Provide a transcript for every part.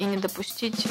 и не допустить.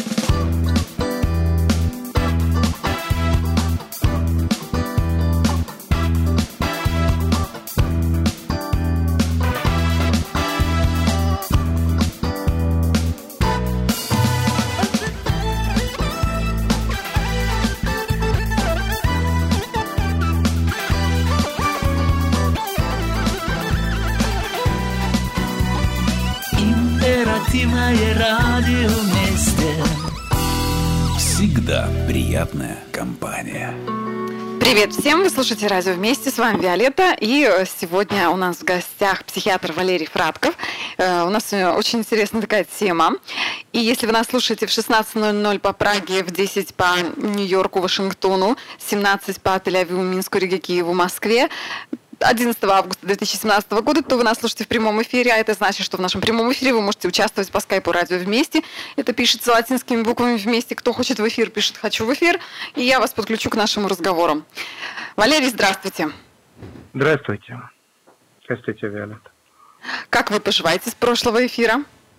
Радио вместе. Всегда приятная компания. Привет всем! Вы слушаете «Радио вместе». С вами Виолетта. И сегодня у нас в гостях психиатр Валерий Фратков. У нас очень интересная такая тема. И если вы нас слушаете в 16:00 по Праге, в 10 по Нью-Йорку, Вашингтону, 17 по Тель-Авиву, Минску, Риге, Киеву, Москве, 11 августа 2017 года, то вы нас слушаете в прямом эфире, а это значит, что в нашем прямом эфире вы можете участвовать по скайпу «Радио вместе». Это пишется латинскими буквами «вместе». Кто хочет в эфир, пишет «хочу в эфир», и я вас подключу к нашему разговору. Валерий, здравствуйте. Здравствуйте. Здравствуйте, Виолетта. Как вы поживаете с прошлого эфира?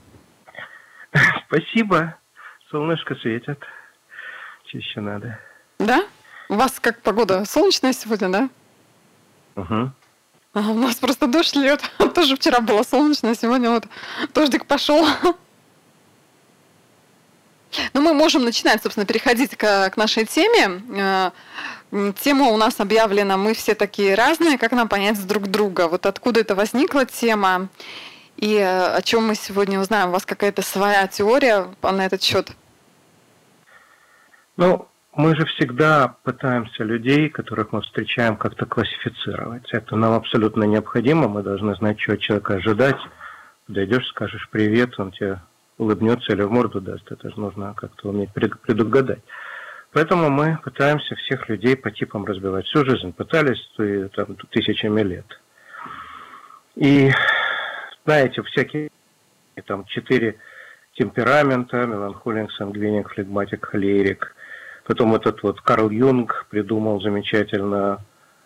Спасибо. Солнышко светит. Что еще надо? Да? У вас как погода? Солнечная сегодня, да? Угу. У нас просто дождь льет. Тоже вчера было солнечно, сегодня вот дождик пошел. Но мы можем начинать, собственно, переходить к нашей теме. Тема у нас объявлена «Мы все такие разные. Как нам понять друг друга?» Вот откуда это возникла тема и о чем мы сегодня узнаем? У вас какая-то своя теория на этот счет? Ну, мы же всегда пытаемся людей, которых мы встречаем, как-то классифицировать. Это нам абсолютно необходимо. Мы должны знать, что от человека ожидать. Подойдешь, скажешь «привет», он тебе улыбнется или в морду даст. Это же нужно как-то уметь предугадать. Поэтому мы пытаемся всех людей по типам разбивать. Всю жизнь пытались, там, тысячами лет. И, знаете, всякие там 4 темперамента: меланхолик, сангвиник, флегматик, холерик. Потом этот вот Карл Юнг придумал замечательно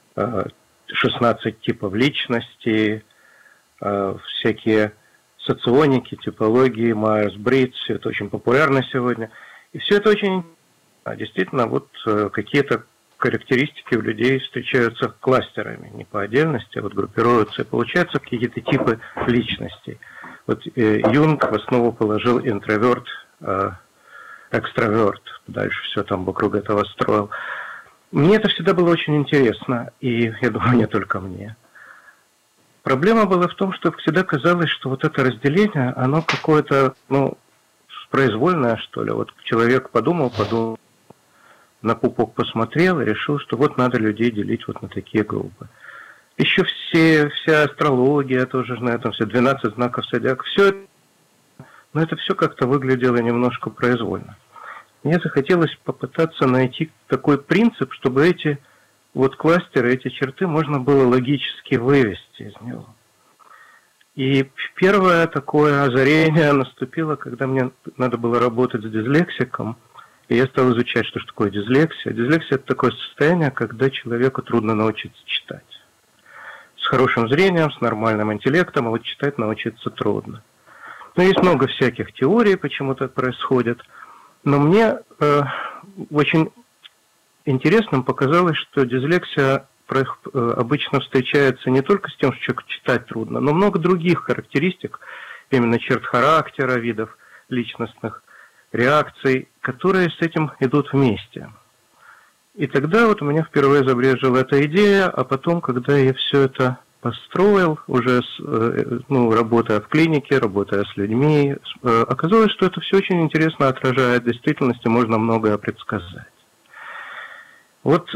16 типов личности, всякие соционики, типологии, Майерс-Бриггс, все это очень популярно сегодня. И все это очень действительно вот какие-то характеристики у людей встречаются кластерами, не по отдельности, а вот группируются, и получаются какие-то типы личностей. Вот Юнг в основу положил интроверт, экстраверт, дальше все там вокруг этого строил. Мне это всегда было очень интересно, и я думаю, не только мне. Проблема была в том, что всегда казалось, что вот это разделение, оно какое-то, произвольное, что ли. Вот человек подумал, на пупок посмотрел и решил, что вот надо людей делить вот на такие группы. Еще вся астрология тоже на этом, все 12 знаков зодиака, все это. Но это все как-то выглядело немножко произвольно. Мне захотелось попытаться найти такой принцип, чтобы эти вот кластеры, эти черты можно было логически вывести из него. И первое такое озарение наступило, когда мне надо было работать с дислексиком, и я стал изучать, что же такое дислексия. Дислексия – это такое состояние, когда человеку трудно научиться читать. С хорошим зрением, с нормальным интеллектом, а вот читать научиться трудно. Но есть много всяких теорий, почему так происходит. Но мне очень интересным показалось, что дислексия обычно встречается не только с тем, что человеку читать трудно, но много других характеристик, именно черт характера, видов личностных реакций, которые с этим идут вместе. И тогда вот у меня впервые забрежила эта идея, а потом, когда я все это построил, уже работая в клинике, работая с людьми, оказалось, что это все очень интересно отражает действительность, и можно многое предсказать. Вот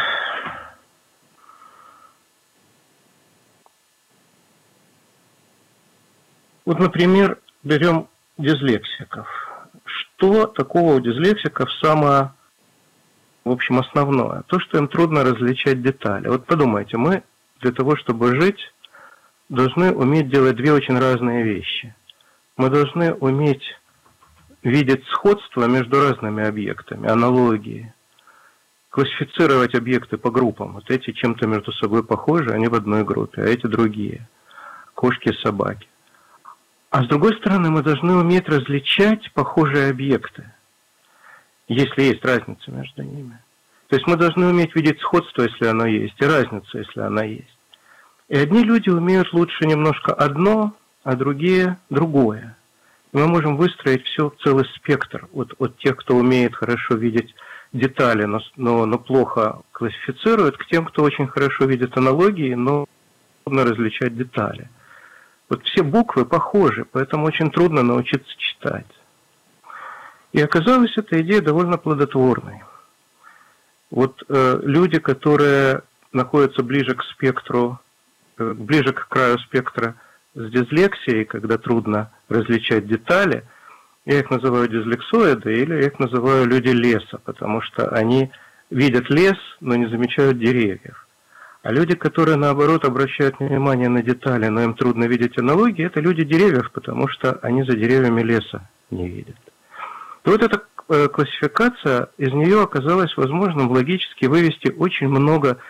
например, берем дислексиков. Что такого у дислексиков самое, в общем, основное? То, что им трудно различать детали. Вот подумайте, мы для того, чтобы жить, должны уметь делать две очень разные вещи. Мы должны уметь видеть сходство между разными объектами, аналогии, классифицировать объекты по группам. Вот эти чем-то между собой похожи, они в одной группе, а эти другие. Кошки и собаки. А с другой стороны, мы должны уметь различать похожие объекты, если есть разница между ними. То есть мы должны уметь видеть сходство, если оно есть, и разницу, если она есть. И одни люди умеют лучше немножко одно, а другие другое. И мы можем выстроить все, целый спектр от тех, кто умеет хорошо видеть детали, но плохо классифицирует, к тем, кто очень хорошо видит аналогии, но трудно различать детали. Вот все буквы похожи, поэтому очень трудно научиться читать. И оказалась эта идея довольно плодотворной. Вот люди, которые находятся ближе к спектру, ближе к краю спектра с дислексией, когда трудно различать детали, я их называю дислексоиды, или я их называю люди леса, потому что они видят лес, но не замечают деревьев. А люди, которые, наоборот, обращают внимание на детали, но им трудно видеть аналогии, это люди деревьев, потому что они за деревьями леса не видят. И вот эта классификация, из нее оказалось возможным логически вывести очень много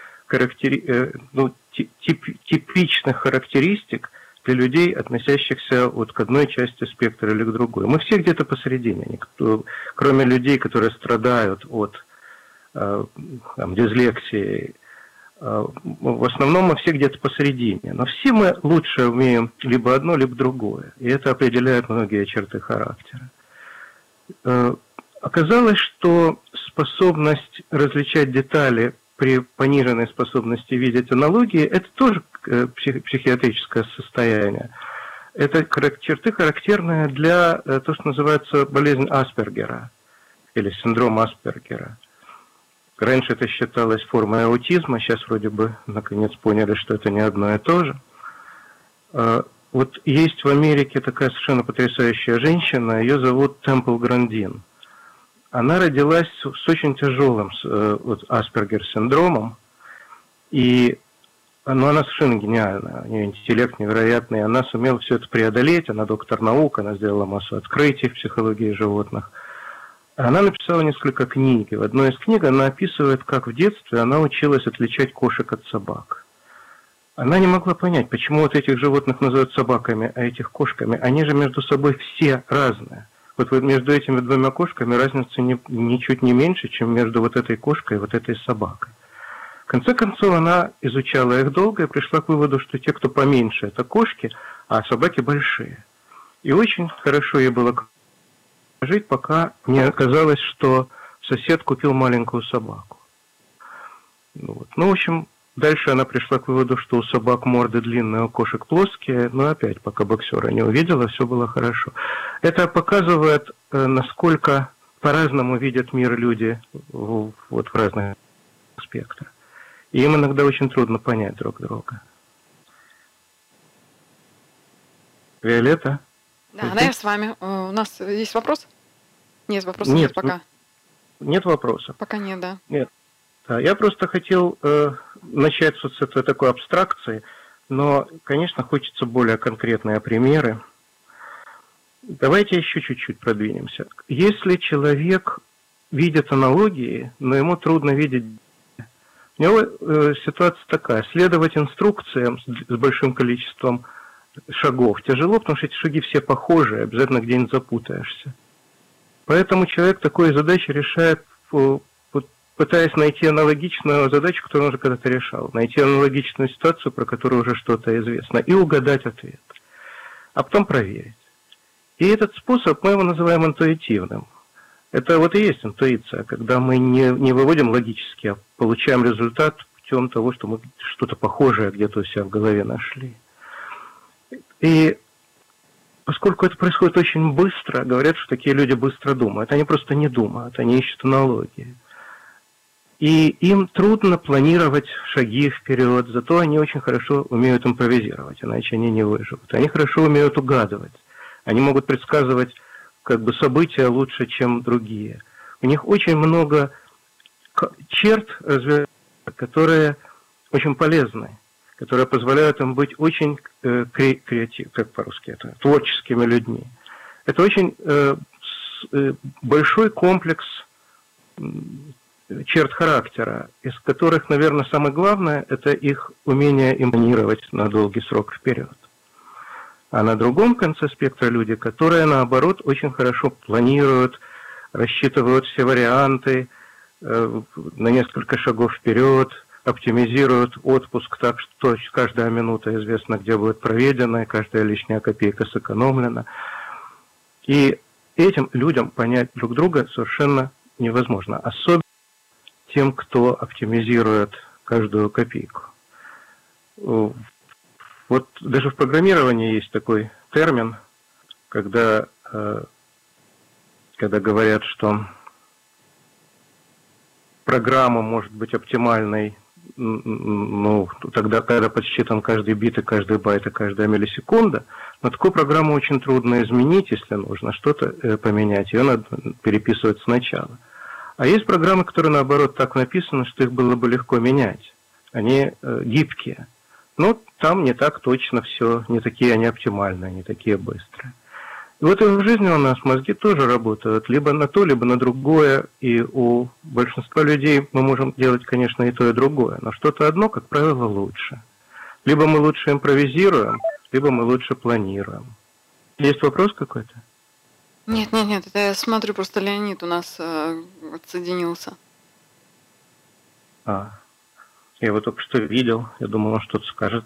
типичных характеристик для людей, относящихся вот к одной части спектра или к другой. Мы все где-то посередине, никто, кроме людей, которые страдают от дислексии. В основном мы все где-то посередине, но все мы лучше умеем либо одно, либо другое, и это определяет многие черты характера. Оказалось, что способность различать детали при пониженной способности видеть аналогии – это тоже психиатрическое состояние. Это черты, характерные для того, что называется болезнь Аспергера или синдром Аспергера. Раньше это считалось формой аутизма, сейчас вроде бы наконец поняли, что это не одно и то же. Вот есть в Америке такая совершенно потрясающая женщина, ее зовут Темпл Грандин. Она родилась с очень тяжелым Аспергер-синдромом, но она совершенно гениальная, у нее интеллект невероятный, она сумела все это преодолеть, она доктор наук, она сделала массу открытий в психологии животных. Она написала несколько книг, и в одной из книг она описывает, как в детстве она училась отличать кошек от собак. Она не могла понять, почему вот этих животных называют собаками, а этих кошками. Они же между собой все разные. Вот между этими двумя кошками разница ничуть не меньше, чем между вот этой кошкой и вот этой собакой. В конце концов, она изучала их долго и пришла к выводу, что те, кто поменьше, это кошки, а собаки большие. И очень хорошо ей было жить, пока не оказалось, что сосед купил маленькую собаку. Вот. Ну, в общем, дальше она пришла к выводу, что у собак морды длинные, у кошек плоские, но опять, пока боксера не увидела, все было хорошо. Это показывает, насколько по-разному видят мир люди вот в разных спектрах. И им иногда очень трудно понять друг друга. Виолетта? Да, я с вами. У нас есть вопрос? Нет, вопросов нет пока. Нет вопросов. Пока нет, да. Нет. Да, я просто хотел начать с этой такой абстракции, но, конечно, хочется более конкретные примеры. Давайте еще чуть-чуть продвинемся. Если человек видит аналогии, но ему трудно видеть... У него ситуация такая. Следовать инструкциям с большим количеством шагов тяжело, потому что эти шаги все похожие, обязательно где-нибудь запутаешься. Поэтому человек такую задачу решает, пытаясь найти аналогичную задачу, которую он уже когда-то решал, найти аналогичную ситуацию, про которую уже что-то известно, и угадать ответ, а потом проверить. И этот способ мы его называем интуитивным. Это вот и есть интуиция, когда мы не выводим логически, а получаем результат путем того, что мы что-то похожее где-то у себя в голове нашли. И поскольку это происходит очень быстро, говорят, что такие люди быстро думают. Они просто не думают, они ищут аналогии. И им трудно планировать шаги вперед, зато они очень хорошо умеют импровизировать, иначе они не выживут. Они хорошо умеют угадывать. Они могут предсказывать события лучше, чем другие. У них очень много черт, которые очень полезны, которые позволяют им быть очень креативными, как по-русски это, творческими людьми. Это очень большой комплекс черт характера, из которых, наверное, самое главное – это их умение импонировать на долгий срок вперед. А на другом конце спектра люди, которые, наоборот, очень хорошо планируют, рассчитывают все варианты на несколько шагов вперед, оптимизируют отпуск так, что каждая минута известна, где будет проведена, и каждая лишняя копейка сэкономлена. И этим людям понять друг друга совершенно невозможно. Особенно тем, кто оптимизирует каждую копейку. Вот даже в программировании есть такой термин, когда говорят, что программа может быть оптимальной, ну, тогда, когда подсчитан каждый бит и каждый байт и каждая миллисекунда, но такую программу очень трудно изменить, если нужно что-то поменять, ее надо переписывать сначала. А есть программы, которые, наоборот, так написаны, что их было бы легко менять. Они гибкие. Но там не так точно все, не такие они оптимальные, не такие быстрые. И вот и в жизни у нас мозги тоже работают либо на то, либо на другое. И у большинства людей мы можем делать, конечно, и то, и другое. Но что-то одно, как правило, лучше. Либо мы лучше импровизируем, либо мы лучше планируем. Есть вопрос какой-то? Нет, это я смотрю, просто Леонид у нас отсоединился. Я его только что видел, я думал, он что-то скажет.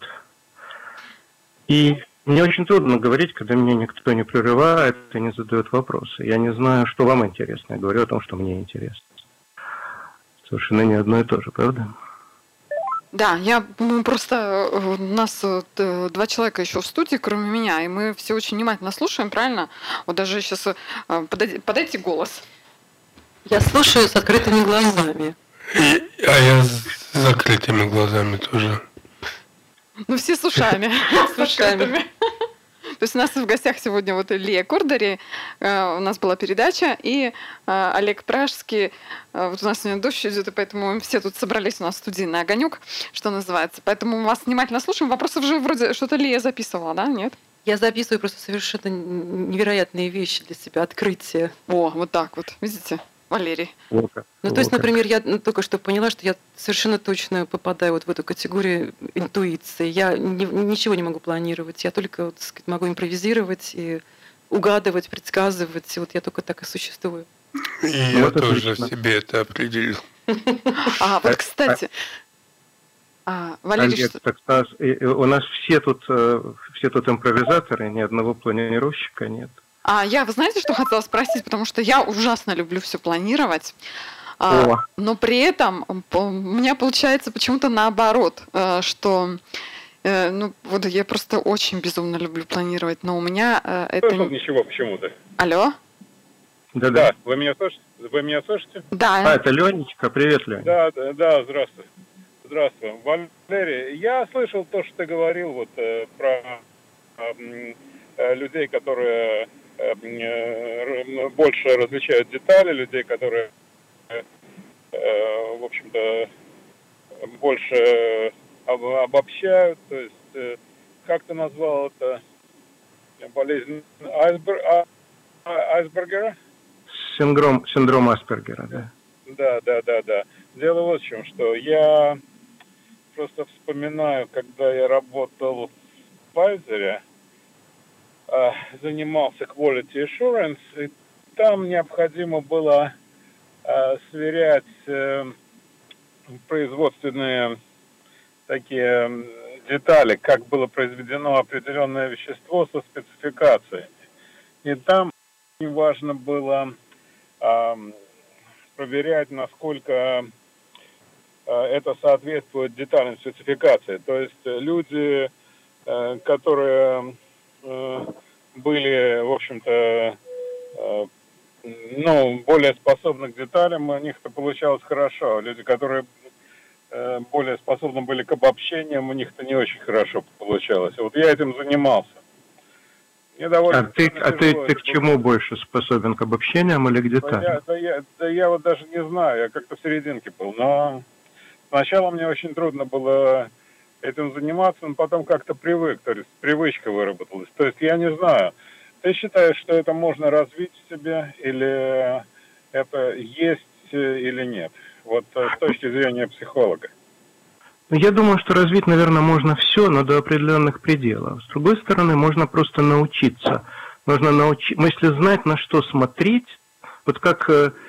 И мне очень трудно говорить, когда меня никто не прерывает и не задает вопросы. Я не знаю, что вам интересно, я говорю о том, что мне интересно. Совершенно не одно и то же, правда? Да, у нас 2 человека еще в студии, кроме меня, и мы все очень внимательно слушаем, правильно? Вот даже сейчас подайте голос. Я слушаю с открытыми глазами. А я с закрытыми глазами тоже. Ну, все с ушами. С ушами. То есть у нас в гостях сегодня вот Лия Кордари, у нас была передача, и Олег Пражский. Вот у нас сегодня дождь идет, и поэтому мы все тут собрались у нас в студии на огонек, что называется. Поэтому мы вас внимательно слушаем. Вопросов же вроде что-то Лия записывала, да? Нет? Я записываю просто совершенно невероятные вещи для себя, открытия. О, вот так вот, видите? Валерий. Ну, то есть, например, я только что поняла, что я совершенно точно попадаю вот в эту категорию интуиции. Я ничего не могу планировать, я только, так сказать, могу импровизировать и угадывать, предсказывать. И вот я только так и существую. И я тоже в себе это определил. Вот, кстати, Валерий, у нас все тут импровизаторы, ни одного планировщика нет. Вы знаете, что хотела спросить? Потому что я ужасно люблю все планировать. Но при этом у меня получается почему-то наоборот, что вот я просто очень безумно люблю планировать, но у меня это... Слышал ничего почему-то. Алло? Да. Вы меня слышите? Да. Это Ленечка. Привет, Лень. Да, здравствуй. Здравствуй. Валерий, я слышал то, что ты говорил вот про людей, которые больше различают детали, людей, которые, в общем-то, больше обобщают. То есть, как ты назвал это? Болезнь Айсбергера? Синдром Аспергера, да. Да. Дело вот в чем, что я просто вспоминаю, когда я работал в Pfizer, занимался quality assurance, и там необходимо было сверять производственные такие детали, как было произведено определенное вещество со спецификациями. И там очень важно было проверять, насколько это соответствует деталям спецификации. То есть люди, которые были, в общем-то, более способны к деталям, у них это получалось хорошо. Люди, которые более способны были к обобщениям, у них это не очень хорошо получалось. Вот я этим занимался. Ты к чему больше способен, к обобщениям или к деталям? Я вот даже не знаю, я как-то в серединке был. Но сначала мне очень трудно было этим заниматься, но потом как-то привык, то есть привычка выработалась. То есть я не знаю, ты считаешь, что это можно развить в себе, или это есть или нет? Вот с точки зрения психолога. Я думаю, что развить, наверное, можно все, но до определенных пределов. С другой стороны, можно просто научиться. Если знать, на что смотреть, вот как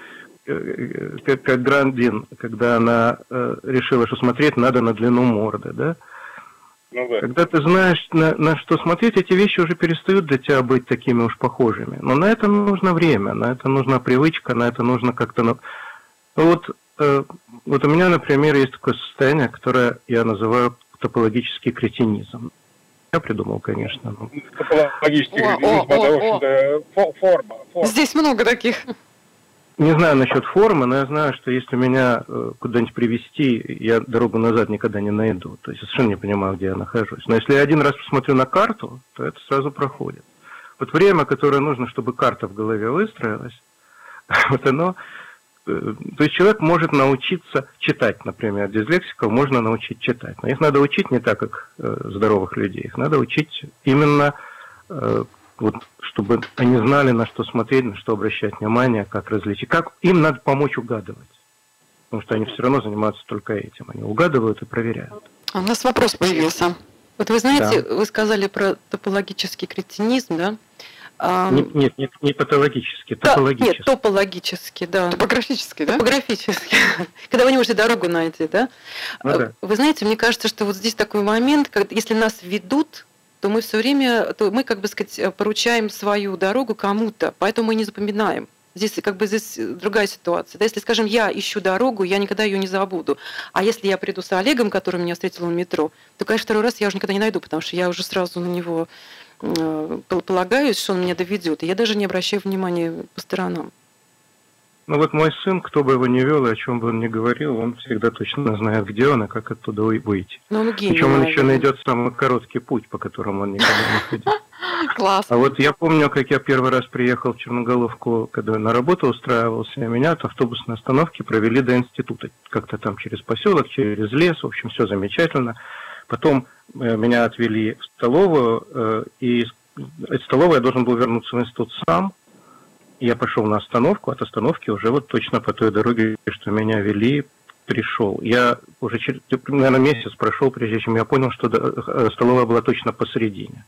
Грандин, когда она решила, что смотреть надо на длину морды, да? Ну, да. Когда ты знаешь, на что смотреть, эти вещи уже перестают для тебя быть такими уж похожими. Но на это нужно время, на это нужна привычка, на это нужно как-то... Вот у меня, например, есть такое состояние, которое я называю топологический кретинизм. Я придумал, конечно. Топологический кретинизм, это, в общем-то, форма. Здесь много таких. Не знаю насчет формы, но я знаю, что если меня куда-нибудь привезти, я дорогу назад никогда не найду. То есть я совершенно не понимаю, где я нахожусь. Но если я один раз посмотрю на карту, то это сразу проходит. Вот время, которое нужно, чтобы карта в голове выстроилась, вот оно... То есть человек может научиться читать, например, дислексиков можно научить читать. Но их надо учить не так, как здоровых людей. Их надо учить именно, чтобы они знали, на что смотреть, на что обращать внимание, как различить. Как им надо помочь угадывать. Потому что они все равно занимаются только этим. Они угадывают и проверяют. У нас вопрос появился. Вот вы знаете, Да. вы сказали про топологический кретинизм, да? Нет, не патологически, Да, топологически. нет, топологически, да. Топографический, да? Топографически. Когда вы не можете дорогу найти, да? Ну да. Вы знаете, мне кажется, что вот здесь такой момент, когда, если нас ведут, то мы все время, мы, как бы сказать, поручаем свою дорогу кому-то, поэтому мы не запоминаем. Здесь другая ситуация. Да, если, скажем, я ищу дорогу, я никогда ее не забуду. А если я приду с Олегом, который меня встретил в метро, то, конечно, второй раз я уже никогда не найду, потому что я уже сразу на него полагаюсь, что он меня доведет. И я даже не обращаю внимания по сторонам. Ну вот мой сын, кто бы его ни вел и о чем бы он ни говорил, он всегда точно знает, где он и как оттуда выйти. Но он гений, Причем он еще наверное. найдет самый короткий путь, по которому он никогда не ходил. Класс. А вот я помню, как я первый раз приехал в Черноголовку, когда на работу устраивался, меня от автобусной остановки провели до института. Как-то там через поселок, через лес, в общем, все замечательно. Потом меня отвели в столовую, и из столовой я должен был вернуться в институт сам. Я пошел на остановку, от остановки уже вот точно по той дороге, что меня вели, пришел. Я уже, наверное, месяц прошел, прежде чем я понял, что столовая была точно посередине.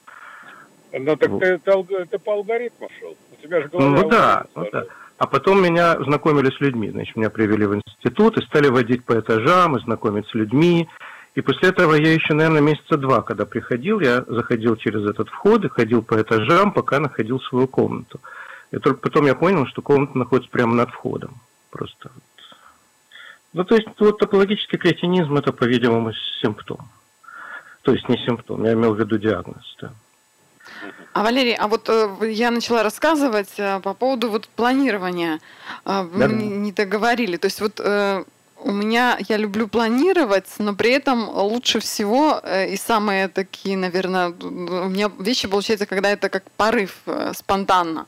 Ну так Вот. ты по алгоритму шел. У тебя же голова... Ну да. А потом меня знакомили с людьми. Значит, меня привели в институт и стали водить по этажам и знакомить с людьми. И после этого я еще, наверное, месяца 2, когда приходил, я заходил через этот вход и ходил по этажам, пока находил свою комнату. И только потом я понял, что комната находится прямо над входом. Просто вот. Ну, то есть, вот топологический кретинизм – это, по-видимому, симптом. То есть, не симптом, я имел в виду диагноз, да. А, Валерий, а вот я начала рассказывать по поводу вот планирования. Вы Да. мне не договорили. То есть вот у меня, я люблю планировать, но при этом лучше всего и самые такие, наверное, у меня вещи получаются, когда это как порыв, спонтанно.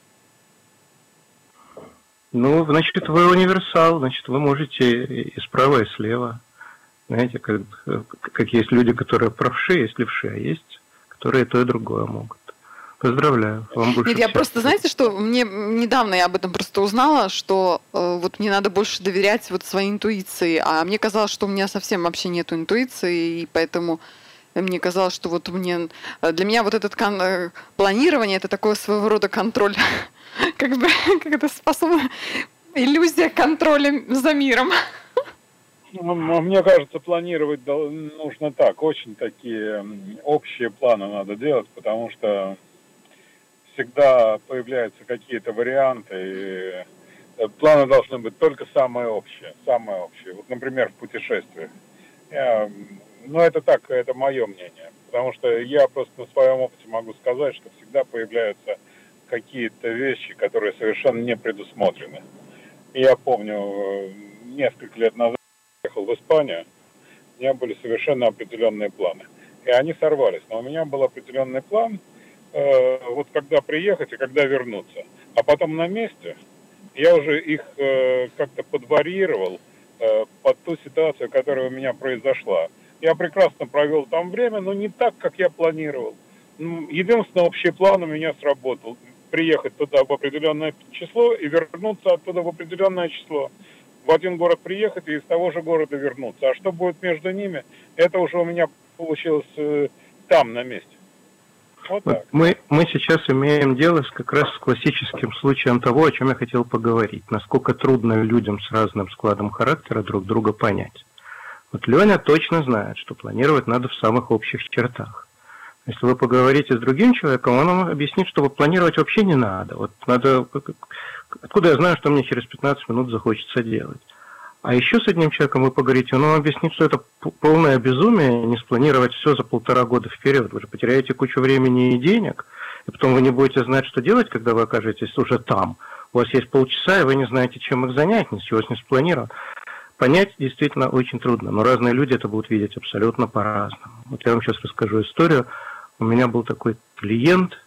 Ну, значит, вы универсал, значит, вы можете и справа, и слева. Знаете, как есть люди, которые правши, есть левши, а есть, которые и то, и другое могут. Поздравляю, вам больше Нет, я счастья. просто, знаете, что мне недавно я об этом просто узнала, что вот мне надо больше доверять вот своей интуиции, а мне казалось, что у меня совсем вообще нету интуиции, и поэтому мне казалось, что вот для меня вот это планирование это такое своего рода контроль, как бы как это способна иллюзия контроля за миром. Мне кажется, планировать нужно так. Очень такие общие планы надо делать, потому что всегда появляются какие-то варианты, и планы должны быть только самые общие. Самые общие. Вот, например, в путешествиях. Это так, это мое мнение. Потому что я просто на своем опыте могу сказать, что всегда появляются какие-то вещи, которые совершенно не предусмотрены. И я помню, несколько лет назад ехал в Испанию, у меня были совершенно определенные планы. И они сорвались. Но у меня был определенный план, вот когда приехать и когда вернуться. А потом на месте я уже их как-то подварьировал под ту ситуацию, которая у меня произошла. Я прекрасно провел там время, но не так, как я планировал. Единственный общий план у меня сработал. Приехать туда в определенное число и вернуться оттуда в определенное число. в один город приехать и из того же города вернуться. А что будет между ними, это уже у меня получилось там, на месте. Вот так. Мы сейчас имеем дело как раз с классическим случаем того, о чем я хотел поговорить. Насколько трудно людям с разным складом характера друг друга понять. Вот Леня точно знает, что планировать надо в самых общих чертах. Если вы поговорите с другим человеком, он вам объяснит, что планировать вообще не надо. Вот надо... Откуда я знаю, что мне через 15 минут захочется делать? А еще с одним человеком вы поговорите, он вам объяснит, что это полное безумие не спланировать все за 1,5 года вперед. Вы же потеряете кучу времени и денег, и потом вы не будете знать, что делать, когда вы окажетесь уже там. У вас есть полчаса, и вы не знаете, чем их занять, ничего не спланировано. Понять действительно очень трудно, но разные люди это будут видеть абсолютно по-разному. Вот я вам сейчас расскажу историю. У меня был такой клиент,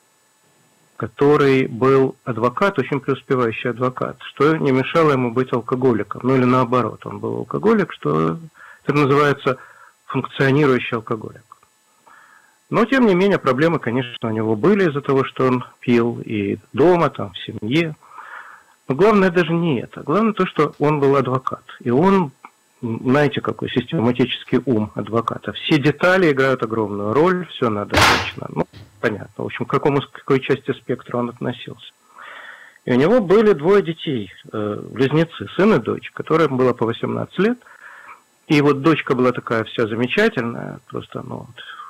который был адвокат, очень преуспевающий адвокат, что не мешало ему быть алкоголиком. Ну или наоборот, он был алкоголик, что это называется функционирующий алкоголик. Но, тем не менее, проблемы, конечно, у него были из-за того, что он пил и дома, там, в семье. Но главное даже не это. Главное то, что он был адвокат. И он, знаете, какой систематический ум адвоката. Все детали играют огромную роль, все надо точно. Ну, понятно. В общем, к какой части спектра он относился. И у него были 2 детей, близнецы, сын и дочь, которым было по 18 лет. И вот дочка была такая вся замечательная, просто, ну,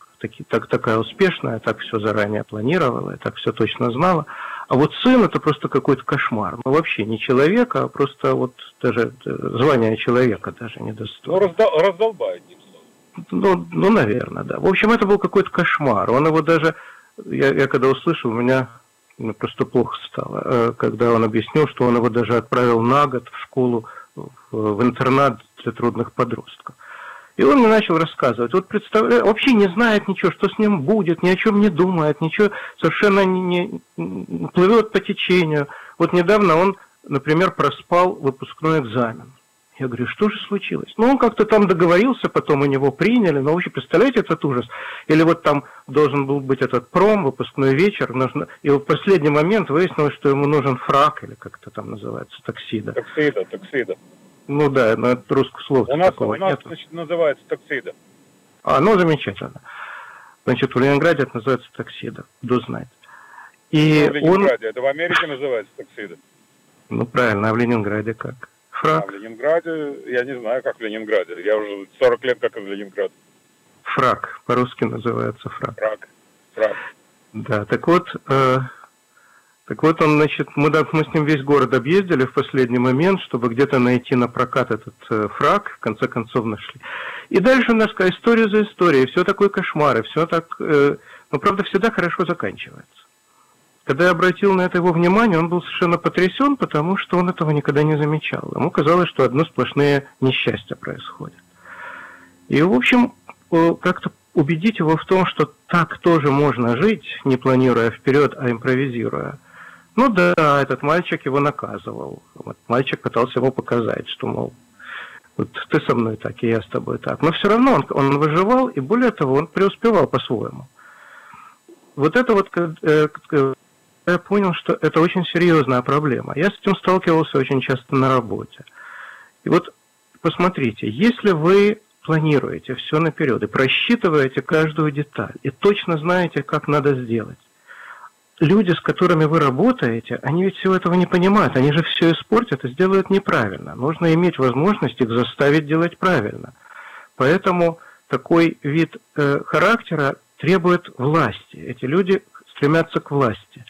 такая успешная, так все заранее планировала, так все точно знала. А вот сын это просто какой-то кошмар. Ну, вообще не человек, а просто вот даже звание человека даже не достоин. Ну, раздолбает, одним словом. Ну, наверное, да. В общем, это был какой-то кошмар. Он его даже... Я когда услышал, мне просто плохо стало, когда он объяснил, что он его даже отправил на год в школу, в интернат для трудных подростков. И он мне начал рассказывать. Вот представляю, вообще не знает ничего, что с ним будет, ни о чем не думает, ничего совершенно не плывет по течению. Вот недавно он, например, проспал выпускной экзамен. Я говорю, что же случилось? Ну, он как-то там договорился, потом у него приняли. Но вообще, представляете, этот ужас? Или вот там должен был быть этот пром, выпускной вечер. И в последний момент выяснилось, что ему нужен фрак, или как это там называется, таксида. Таксида. Ну да, но это русское слово. У нас значит, называется таксида. Ну замечательно. Значит, в Ленинграде это называется таксида. Кто знает. И в Ленинграде, это в Америке называется таксида. Ну правильно, а в Ленинграде как? Фрак. А в Ленинграде, я не знаю, как в Ленинграде. Я уже 40 лет как из Ленинграда. Фрак, по-русски называется фрак. Фрак. Да, так вот он, значит, мы с ним весь город объездили в последний момент, чтобы где-то найти на прокат этот фрак, в конце концов нашли. И дальше у нас история за историей, все такое кошмар, и все так, но правда всегда хорошо заканчивается. Когда я обратил на это его внимание, он был совершенно потрясен, потому что он этого никогда не замечал. Ему казалось, что одно сплошные несчастья происходят. И, в общем, как-то убедить его в том, что так тоже можно жить, не планируя вперед, а импровизируя. Ну да, этот мальчик его наказывал. Вот мальчик пытался ему показать, что, мол, вот ты со мной так, и я с тобой так. Но все равно он выживал, и более того, он преуспевал по-своему. Вот это вот, я понял, что это очень серьезная проблема. Я с этим сталкивался очень часто на работе. И вот посмотрите, если вы планируете все наперед и просчитываете каждую деталь, и точно знаете, как надо сделать, люди, с которыми вы работаете, они ведь всего этого не понимают, они же все испортят и сделают неправильно. Нужно иметь возможность их заставить делать правильно. Поэтому такой вид характера требует власти. Эти люди стремятся к власти.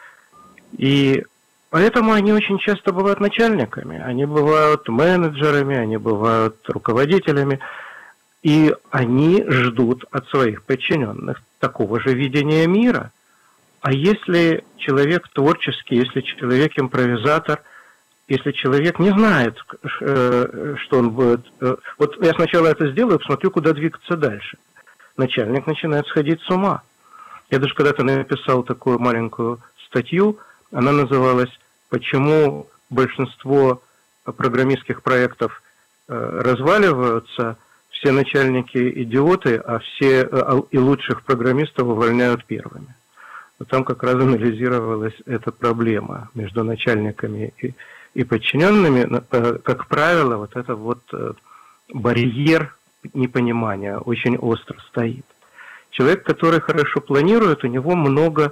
И поэтому они очень часто бывают начальниками, они бывают менеджерами, они бывают руководителями, и они ждут от своих подчиненных такого же видения мира. А если человек творческий, если человек импровизатор, если человек не знает, что он будет... Вот я сначала это сделаю, посмотрю, куда двигаться дальше. Начальник начинает сходить с ума. Я даже когда-то написал такую маленькую статью, она называлась «Почему большинство программистских проектов разваливаются, все начальники идиоты, а все и лучших программистов увольняют первыми». Вот там как раз анализировалась эта проблема между начальниками и подчиненными, как правило, вот это вот барьер непонимания очень остро стоит. Человек, который хорошо планирует, у него много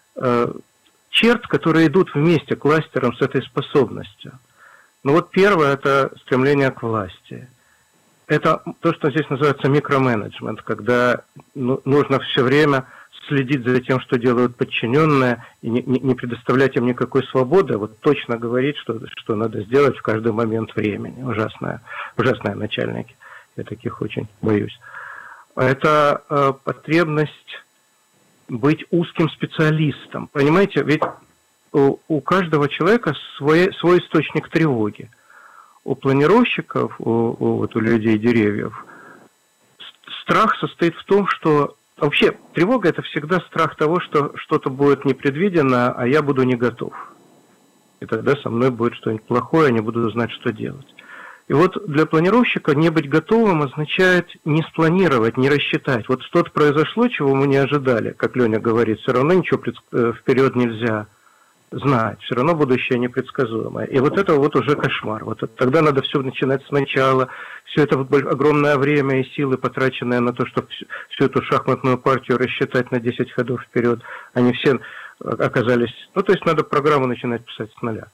черт, которые идут вместе кластером с этой способностью. Ну вот первое – это стремление к власти. Это то, что здесь называется микроменеджмент, когда нужно все время следить за тем, что делают подчиненные, и не предоставлять им никакой свободы, а вот точно говорить, что надо сделать в каждый момент времени. Ужасные начальники. Я таких очень боюсь. Это потребность быть узким специалистом. Понимаете, ведь у каждого человека свой источник тревоги. У планировщиков, у людей деревьев, страх состоит в том, что вообще тревога – это всегда страх того, что что-то будет непредвидено, а я буду не готов. И тогда со мной будет что-нибудь плохое, я не буду знать, что делать. И вот для планировщика не быть готовым означает не спланировать, не рассчитать. Вот что-то произошло, чего мы не ожидали, как Леня говорит, все равно ничего вперед нельзя знать, все равно будущее непредсказуемое. И вот это вот уже кошмар. Вот тогда надо все начинать сначала, все это огромное время и силы, потраченные на то, чтобы всю эту шахматную партию рассчитать на 10 ходов вперед, они все оказались... Ну, то есть надо программу начинать писать с нуля.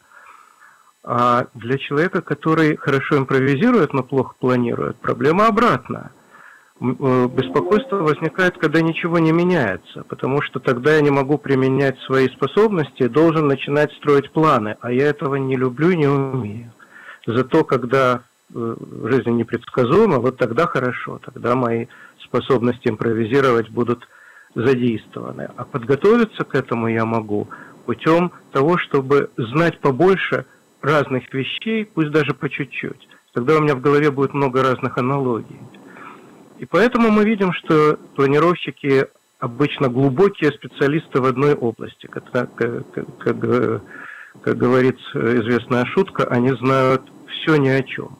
А для человека, который хорошо импровизирует, но плохо планирует, проблема обратная. Беспокойство возникает, когда ничего не меняется, потому что тогда я не могу применять свои способности, должен начинать строить планы, а я этого не люблю и не умею. Зато когда жизнь непредсказуема, вот тогда хорошо, тогда мои способности импровизировать будут задействованы. А подготовиться к этому я могу путем того, чтобы знать побольше разных вещей, пусть даже по чуть-чуть. Тогда у меня в голове будет много разных аналогий. И поэтому мы видим, что планировщики обычно глубокие специалисты в одной области. Как говорит известная шутка, они знают все ни о чем.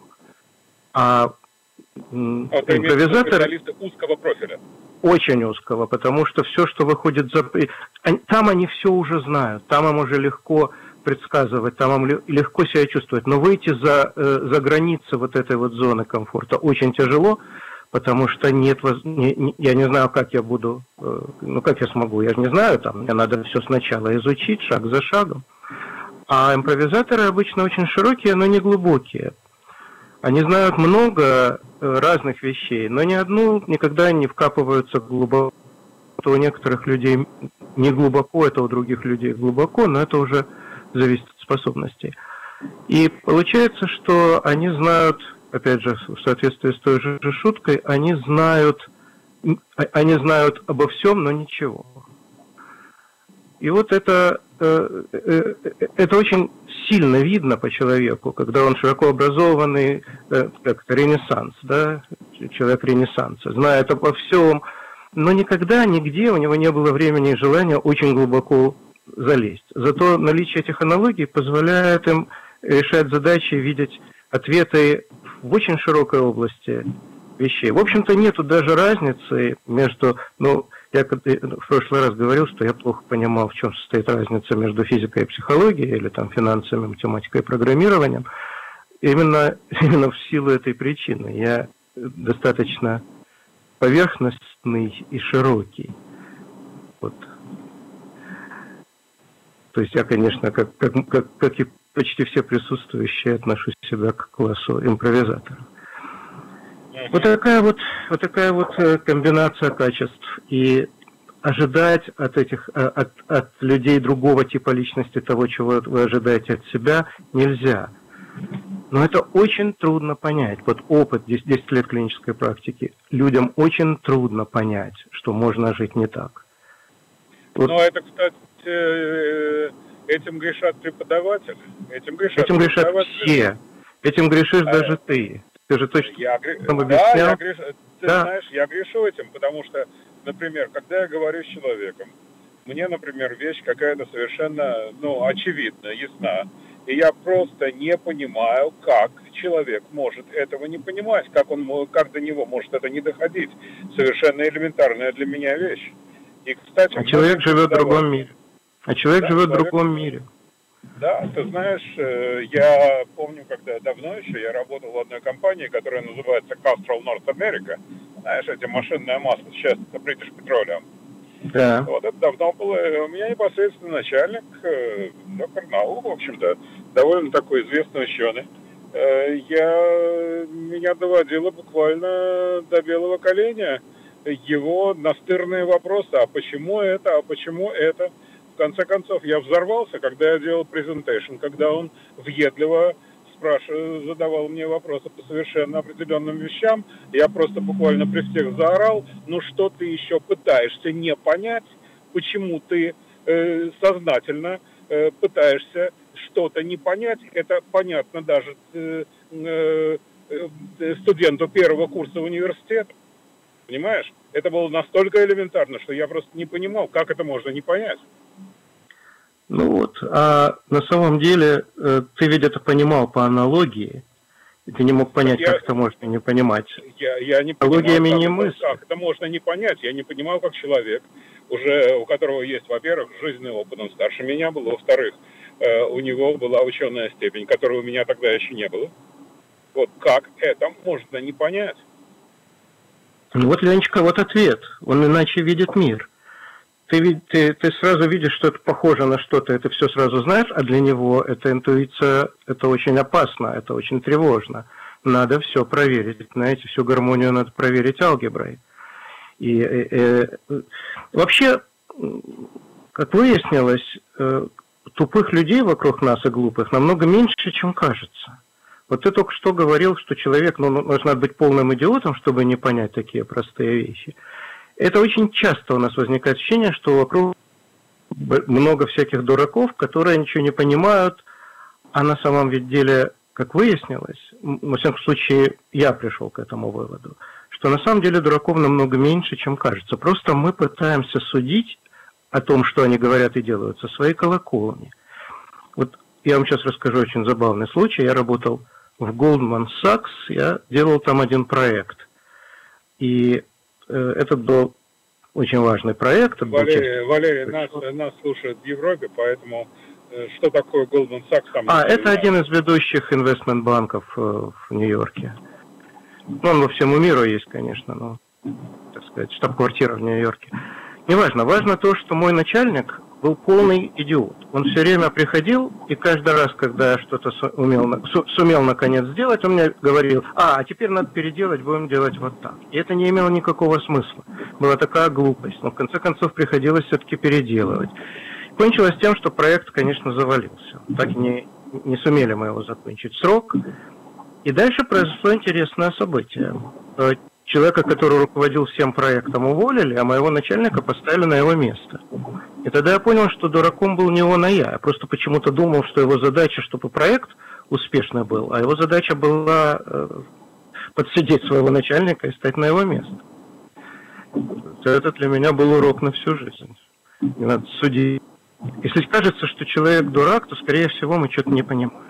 А импровизаторы... Специалисты узкого профиля. Очень узкого, потому что все, что выходит за... Там они все уже знают, там им уже легко предсказывать, там им легко себя чувствовать. Но выйти за границы вот этой вот зоны комфорта очень тяжело, потому что я не знаю, как я буду, как я смогу, я же не знаю, мне надо все сначала изучить, шаг за шагом. А импровизаторы обычно очень широкие, но не глубокие. Они знают много разных вещей, но ни одну никогда не вкапываются глубоко. Это у некоторых людей не глубоко, это у других людей глубоко, но это уже зависит от способностей. И получается, что они знают, опять же, в соответствии с той же шуткой, они знают обо всем, но ничего. И вот это очень сильно видно по человеку, когда он широко образованный, как Ренессанс, да, человек Ренессанса, знает обо всем, но никогда, нигде у него не было времени и желания очень глубоко залезть. Зато наличие этих аналогий позволяет им решать задачи, видеть ответы в очень широкой области вещей. В общем-то, нету даже разницы между... Я в прошлый раз говорил, что я плохо понимал, в чем состоит разница между физикой и психологией, или финансами, математикой и программированием. Именно в силу этой причины. Я достаточно поверхностный и широкий. Вот. То есть я, конечно, как и почти все присутствующие, отношу себя к классу импровизаторов. Вот такая вот комбинация качеств. И ожидать от людей другого типа личности того, чего вы ожидаете от себя, нельзя. Но это очень трудно понять. Вот опыт 10 лет клинической практики. Людям очень трудно понять, что можно жить не так. Вот. Но это, кстати, этим грешат преподаватели. Этим грешат все. Этим грешишь даже ты. Ты же точно объяснял. Знаешь, я грешу этим, потому что, например, когда я говорю с человеком, мне, например, вещь какая-то совершенно, очевидна, ясна, и я просто не понимаю, как человек может этого не понимать, как до него может это не доходить. Совершенно элементарная для меня вещь. И, кстати, человек живет в другом мире. Живет в другом мире. Да, ты знаешь, я помню, когда давно еще я работал в одной компании, которая называется Castrol North America. Знаешь, эти машинное масло, сейчас это British Petroleum. Да. Вот это давно было. У меня непосредственно начальник, доктор наук, в общем-то, довольно такой известный ученый. Меня доводило буквально до белого коленя его настырные вопросы. А почему это? А почему это? В конце концов, я взорвался, когда я делал презентейшн, когда он въедливо задавал мне вопросы по совершенно определенным вещам. Я просто буквально при всех заорал: ну что ты еще пытаешься не понять, почему ты сознательно пытаешься что-то не понять. Это понятно даже студенту первого курса университета. Понимаешь? Это было настолько элементарно, что я просто не понимал, как это можно не понять. Ну вот, а на самом деле ты ведь это понимал по аналогии, и ты не мог понять, как это можно не понимать. Я не понимал, как это можно не понять. Я не понимал, как человек, уже у которого есть, во-первых, жизненный опыт, он старше меня был, во-вторых, у него была ученая степень, которой у меня тогда еще не было. Вот как это можно не понять? Ну вот, Ленечка, вот ответ. Он иначе видит мир. Ты сразу видишь, что это похоже на что-то, это все сразу знаешь, а для него эта интуиция, это очень опасно, это очень тревожно. Надо все проверить, знаете, всю гармонию надо проверить алгеброй. И вообще, как выяснилось, тупых людей вокруг нас и глупых намного меньше, чем кажется. Вот ты только что говорил, что человек, нужно быть полным идиотом, чтобы не понять такие простые вещи. Это очень часто у нас возникает ощущение, что вокруг много всяких дураков, которые ничего не понимают, а на самом деле, как выяснилось, во всяком случае, я пришел к этому выводу, что на самом деле дураков намного меньше, чем кажется. Просто мы пытаемся судить о том, что они говорят и делают, со своей колокольни. Вот я вам сейчас расскажу очень забавный случай. Я работал в Goldman Sachs, я делал там один проект. И это был очень важный проект. Валерий, нас слушают в Европе, поэтому что такое Goldman Sachs? Это один из ведущих инвестмент-банков в Нью-Йорке. Он во всему миру есть, конечно, но, так сказать, штаб-квартира в Нью-Йорке. Неважно. Важно то, что мой начальник был полный идиот. Он все время приходил, и каждый раз, когда я что-то сумел наконец сделать, он мне говорил: а теперь надо переделать, будем делать вот так. И это не имело никакого смысла. Была такая глупость. Но в конце концов приходилось все-таки переделывать. Кончилось тем, что проект, конечно, завалился. Так и не сумели мы его закончить в срок. И дальше произошло интересное событие. Человека, который руководил всем проектом, уволили, а моего начальника поставили на его место. И тогда я понял, что дураком был не он, а я. Я просто почему-то думал, что его задача, чтобы проект успешный был, а его задача была подсидеть своего начальника и стать на его место. Это для меня был урок на всю жизнь. Не надо судить. Если кажется, что человек дурак, то, скорее всего, мы что-то не понимаем.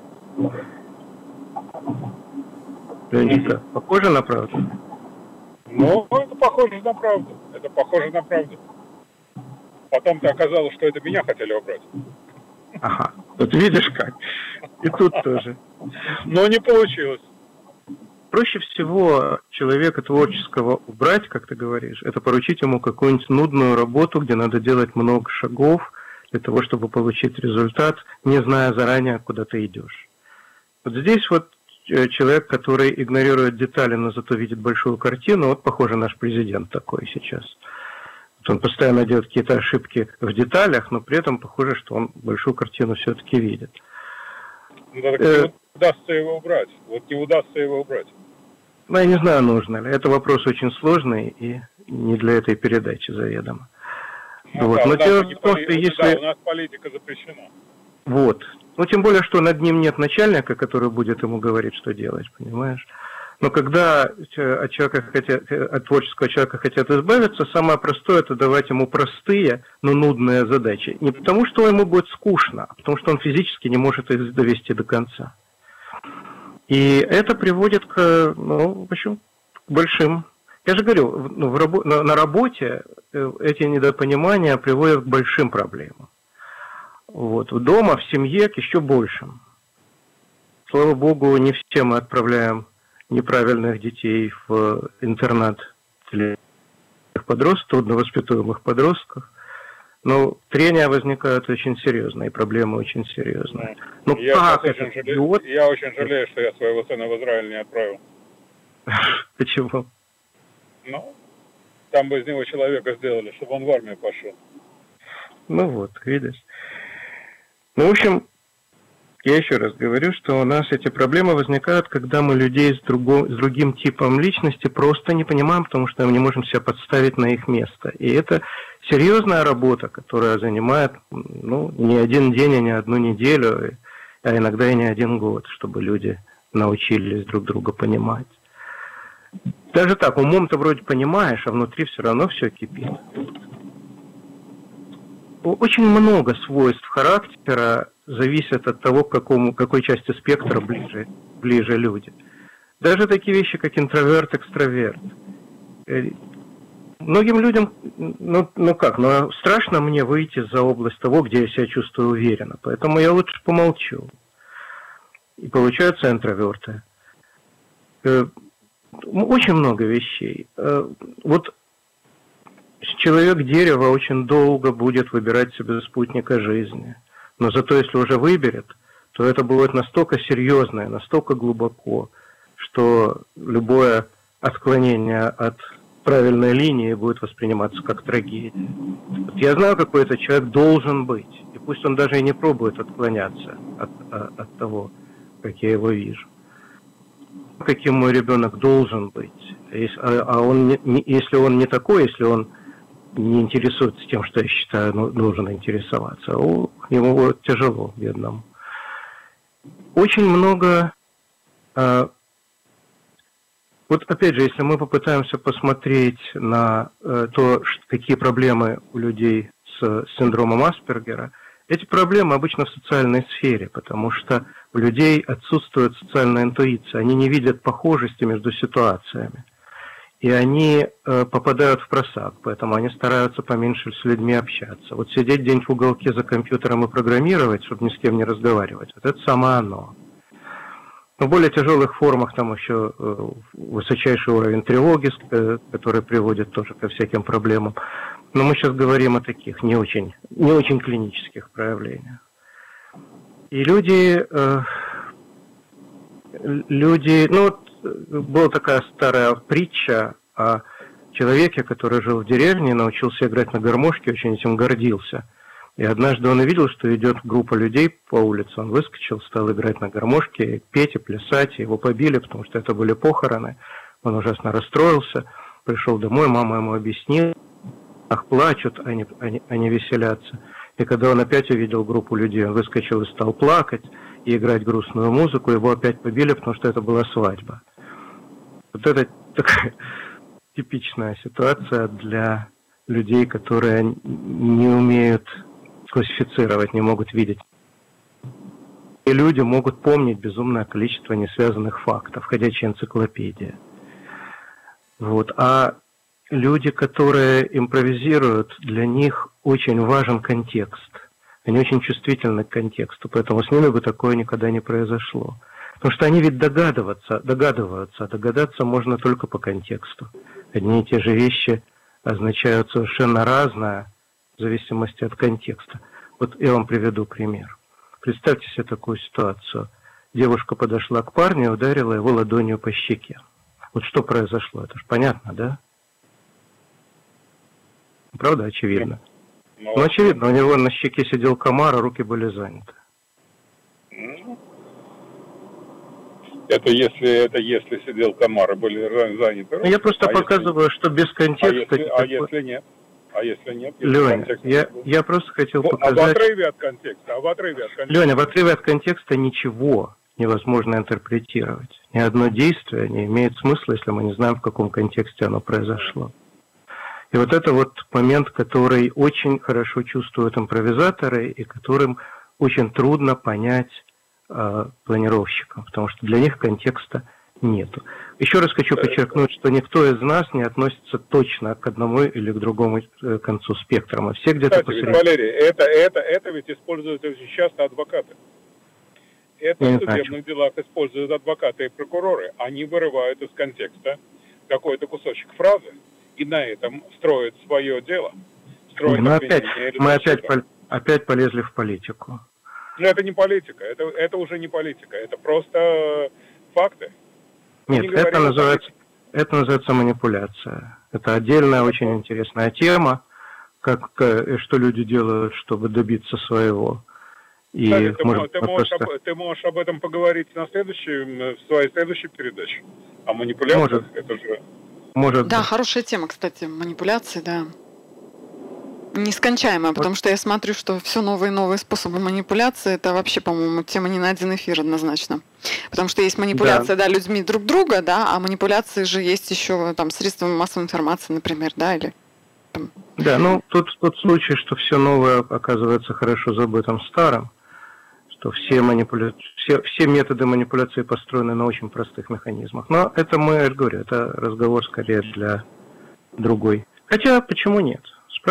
Ленечка, похоже на правду? Ну, это похоже на правду. Это похоже на правду. Потом-то оказалось, что это меня хотели убрать. Ага, вот видишь как. И тут тоже. Но не получилось. Проще всего человека творческого убрать, как ты говоришь, это поручить ему какую-нибудь нудную работу, где надо делать много шагов для того, чтобы получить результат, не зная заранее, куда ты идешь. Вот здесь вот человек, который игнорирует детали, но зато видит большую картину, вот, похоже, наш президент такой сейчас. Вот он постоянно делает какие-то ошибки в деталях, но при этом похоже, что он большую картину все-таки видит. Ну, так не удастся его убрать. Вот не удастся его убрать. Ну, я не знаю, нужно ли. Это вопрос очень сложный и не для этой передачи заведомо. Ну, вот. Да, Но дело в том, что если... у нас политика запрещена. Вот. Ну, тем более, что над ним нет начальника, который будет ему говорить, что делать, понимаешь? Но когда от творческого человека хотят избавиться, самое простое – это давать ему простые, но нудные задачи. Не потому, что ему будет скучно, а потому, что он физически не может их довести до конца. И это приводит к, в общем, к большим... Я же говорю, на работе эти недопонимания приводят к большим проблемам. Вот. Дома, в семье к еще большим. Слава богу, не все мы отправляем неправильных детей в интернат для подростков, трудновоспитуемых подростков. Но трения возникают очень серьезные, проблемы очень серьезные. Ну, я очень жалею, что я своего сына в Израиль не отправил. Почему? Ну, там бы из него человека сделали, чтобы он в армию пошел. Ну вот, видишь. Ну, в общем, я еще раз говорю, что у нас эти проблемы возникают, когда мы людей с другим типом личности просто не понимаем, потому что мы не можем себя подставить на их место. И это серьезная работа, которая занимает не один день, а не одну неделю, а иногда и не один год, чтобы люди научились друг друга понимать. Даже так, умом ты вроде понимаешь, а внутри все равно все кипит. Очень много свойств характера зависит от того, к какой части спектра ближе люди. Даже такие вещи, как интроверт, экстраверт. Многим людям, страшно мне выйти за область того, где я себя чувствую уверенно. Поэтому я лучше помолчу. И получаются интроверты. Очень много вещей. Вот человек-дерево очень долго будет выбирать себе спутника жизни. Но зато если уже выберет, то это будет настолько серьезно, настолько глубоко, что любое отклонение от правильной линии будет восприниматься как трагедия. Вот я знаю, какой этот человек должен быть. И пусть он даже и не пробует отклоняться от того, как я его вижу. Каким мой ребенок должен быть. Если он не такой, если он не интересуется тем, что я считаю, нужно интересоваться, ему будет тяжело, бедному. Очень много... Вот опять же, если мы попытаемся посмотреть на то, какие проблемы у людей с синдромом Аспергера, эти проблемы обычно в социальной сфере, потому что у людей отсутствует социальная интуиция, они не видят похожести между ситуациями. И они попадают в просак, поэтому они стараются поменьше с людьми общаться. Вот сидеть где-нибудь в уголке за компьютером и программировать, чтобы ни с кем не разговаривать, вот это самое оно. В более тяжелых формах там еще высочайший уровень тревоги, который приводит тоже ко всяким проблемам. Но мы сейчас говорим о таких не очень клинических проявлениях. И люди, была такая старая притча о человеке, который жил в деревне, научился играть на гармошке, очень этим гордился. И однажды он увидел, что идет группа людей по улице, он выскочил, стал играть на гармошке, петь и плясать, его побили, потому что это были похороны. Он ужасно расстроился, пришел домой, мама ему объяснила, плачут, они веселятся. И когда он опять увидел группу людей, он выскочил и стал плакать и играть грустную музыку, его опять побили, потому что это была свадьба. Вот это такая типичная ситуация для людей, которые не умеют классифицировать, не могут видеть. И люди могут помнить безумное количество несвязанных фактов, ходячая энциклопедия. Вот. А люди, которые импровизируют, для них очень важен контекст. Они очень чувствительны к контексту, поэтому с ними бы такое никогда не произошло. Потому что они ведь догадываются, а догадаться можно только по контексту. Одни и те же вещи означают совершенно разное в зависимости от контекста. Вот я вам приведу пример. Представьте себе такую ситуацию. Девушка подошла к парню и ударила его ладонью по щеке. Вот что произошло? Это же понятно, да? Правда, очевидно. Ну, очевидно, у него на щеке сидел комар, а руки были заняты. Это если сидел комар, были заняты. Я просто показываю, что без контекста... Если нет? А если нет? Леня, я просто хотел показать... в отрыве от контекста. Леня, в отрыве от контекста ничего невозможно интерпретировать. Ни одно действие не имеет смысла, если мы не знаем, в каком контексте оно произошло. И вот это вот момент, который очень хорошо чувствуют импровизаторы и которым очень трудно понять планировщикам, потому что для них контекста нету. Еще раз хочу подчеркнуть, что никто из нас не относится точно к одному или к другому концу спектра. Мы все где-то посередине. Валерий, это ведь используют очень часто адвокаты. Это в судебных делах используют адвокаты и прокуроры. Они вырывают из контекста какой-то кусочек фразы и на этом строят свое дело. Мы опять полезли в политику. Но это не политика, это уже не политика, это просто факты. Нет, это называется манипуляция. Это отдельная очень интересная тема, что люди делают, чтобы добиться своего. И кстати, ты можешь об этом поговорить в своей следующей передаче. О манипуляциях, это же... Да, хорошая тема, кстати, манипуляции, да. Нескончаемая, потому что я смотрю, что все новые и новые способы манипуляции, это вообще, по-моему, тема не на один эфир однозначно. Потому что есть манипуляция, да, людьми друг друга, да, а манипуляции же есть еще там средствами массовой информации, например, да, или... Да, ну, тот случай, что все новое оказывается хорошо забытым старым, что все методы манипуляции построены на очень простых механизмах. Но это я же говорю, это разговор скорее для другой. Хотя, почему нет?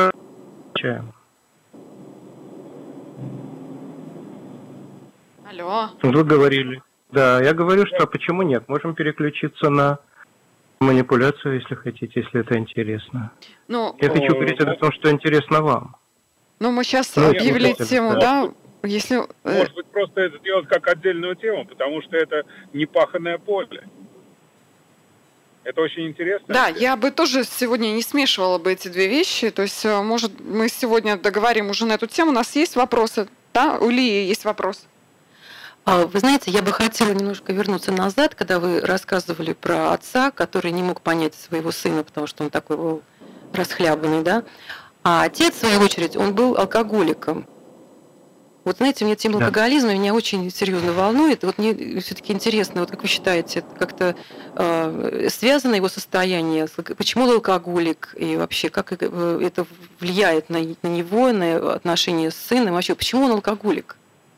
Алло. Вы говорили. Да, я говорю, что почему нет? Можем переключиться на манипуляцию, если хотите, если это интересно. Я хочу говорить о том, что интересно вам. Ну, мы сейчас объявили тему, да? Если... Может быть, просто это делать как отдельную тему, потому что это непаханное поле. Это очень интересно. Да, я бы тоже сегодня не смешивала бы эти две вещи. То есть, может, мы сегодня договорим уже на эту тему. У нас есть вопросы? Да, у Ильи есть вопрос. Вы знаете, я бы хотела немножко вернуться назад, когда вы рассказывали про отца, который не мог понять своего сына, потому что он такой был расхлябанный, да? А отец, в свою очередь, он был алкоголиком. Вот знаете, мне тема алкоголизма меня очень серьезно волнует. Вот мне все-таки интересно, вот как вы считаете, как-то связано его состояние, почему он алкоголик, и вообще как это влияет на него, на отношения с сыном, вообще почему он алкоголик?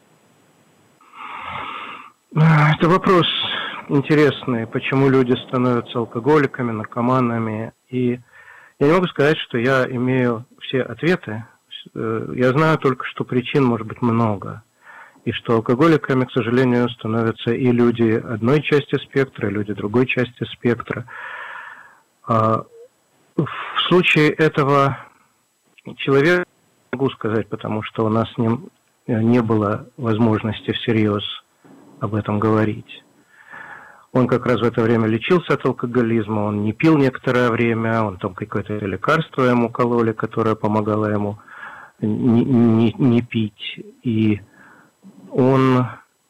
Это вопрос интересный, почему люди становятся алкоголиками, наркоманами. И я не могу сказать, что я имею все ответы. Я знаю только, что причин может быть много. И что алкоголиками, к сожалению, становятся и люди одной части спектра, и люди другой части спектра. В случае этого человека, не могу сказать, потому что у нас с ним не было возможности всерьез об этом говорить. Он как раз в это время лечился от алкоголизма, он не пил некоторое время, он там какое-то лекарство ему кололи, которое помогало ему не пить. И он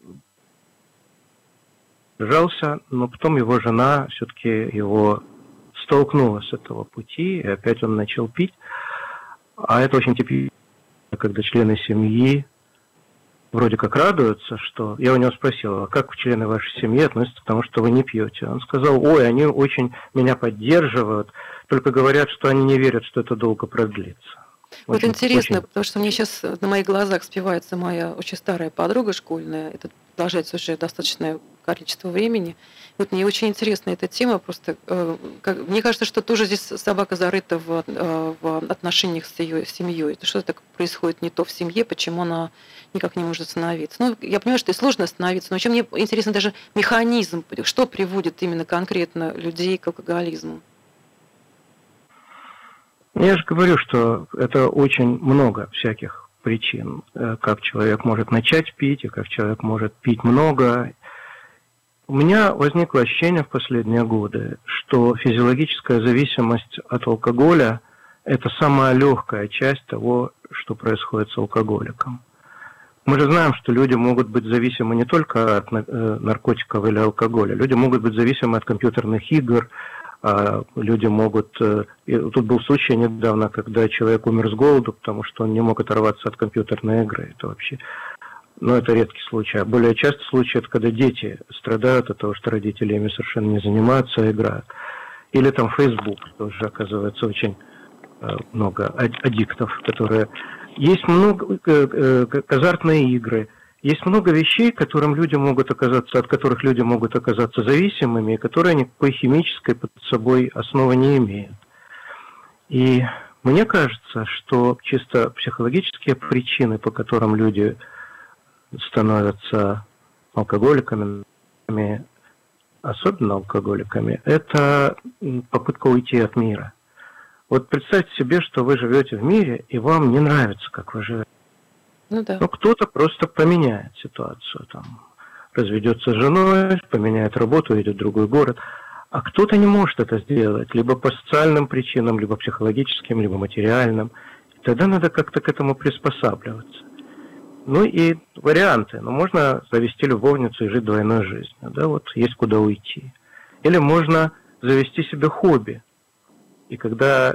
держался, но потом его жена все-таки его столкнула с этого пути, и опять он начал пить. А это очень типично, когда члены семьи вроде как радуются, что... Я у него спросил, а как члены вашей семьи относятся к тому, что вы не пьете? Он сказал, ой, они очень меня поддерживают, только говорят, что они не верят, что это долго продлится. Вот интересно, потому что мне сейчас на моих глазах спивается моя очень старая подруга школьная, это продолжается уже достаточное количество времени. Вот мне очень интересна эта тема, просто мне кажется, что тоже здесь собака зарыта в отношениях с ее семьей. Что-то так происходит не то в семье, почему она никак не может остановиться. Ну, я понимаю, что и сложно остановиться, но чем мне интересен даже механизм, что приводит именно конкретно людей к алкоголизму. Я же говорю, что это очень много всяких причин, как человек может начать пить, и как человек может пить много. У меня возникло ощущение в последние годы, что физиологическая зависимость от алкоголя – это самая легкая часть того, что происходит с алкоголиком. Мы же знаем, что люди могут быть зависимы не только от наркотиков или алкоголя, люди могут быть зависимы от компьютерных игр, люди могут... Тут был случай недавно, когда человек умер с голоду, потому что он не мог оторваться от компьютерной игры. Это вообще... Но это редкий случай. А более частый случай, это когда дети страдают от того, что родители ими совершенно не занимаются, а играют. Или там Facebook, тоже оказывается очень много аддиктов, которые... Есть много азартные игры, есть много вещей, от которых люди могут оказаться зависимыми, и которые никакой химической под собой основы не имеют. И мне кажется, что чисто психологические причины, по которым люди становятся алкоголиками, особенно алкоголиками, это попытка уйти от мира. Вот представьте себе, что вы живете в мире, и вам не нравится, как вы живете. Ну да. Но кто-то просто поменяет ситуацию, там, разведется с женой, поменяет работу, идет в другой город. А кто-то не может это сделать, либо по социальным причинам, либо психологическим, либо материальным. И тогда надо как-то к этому приспосабливаться. Ну и варианты. Можно завести любовницу и жить двойной жизнью. Да, вот есть куда уйти. Или можно завести себе хобби. И когда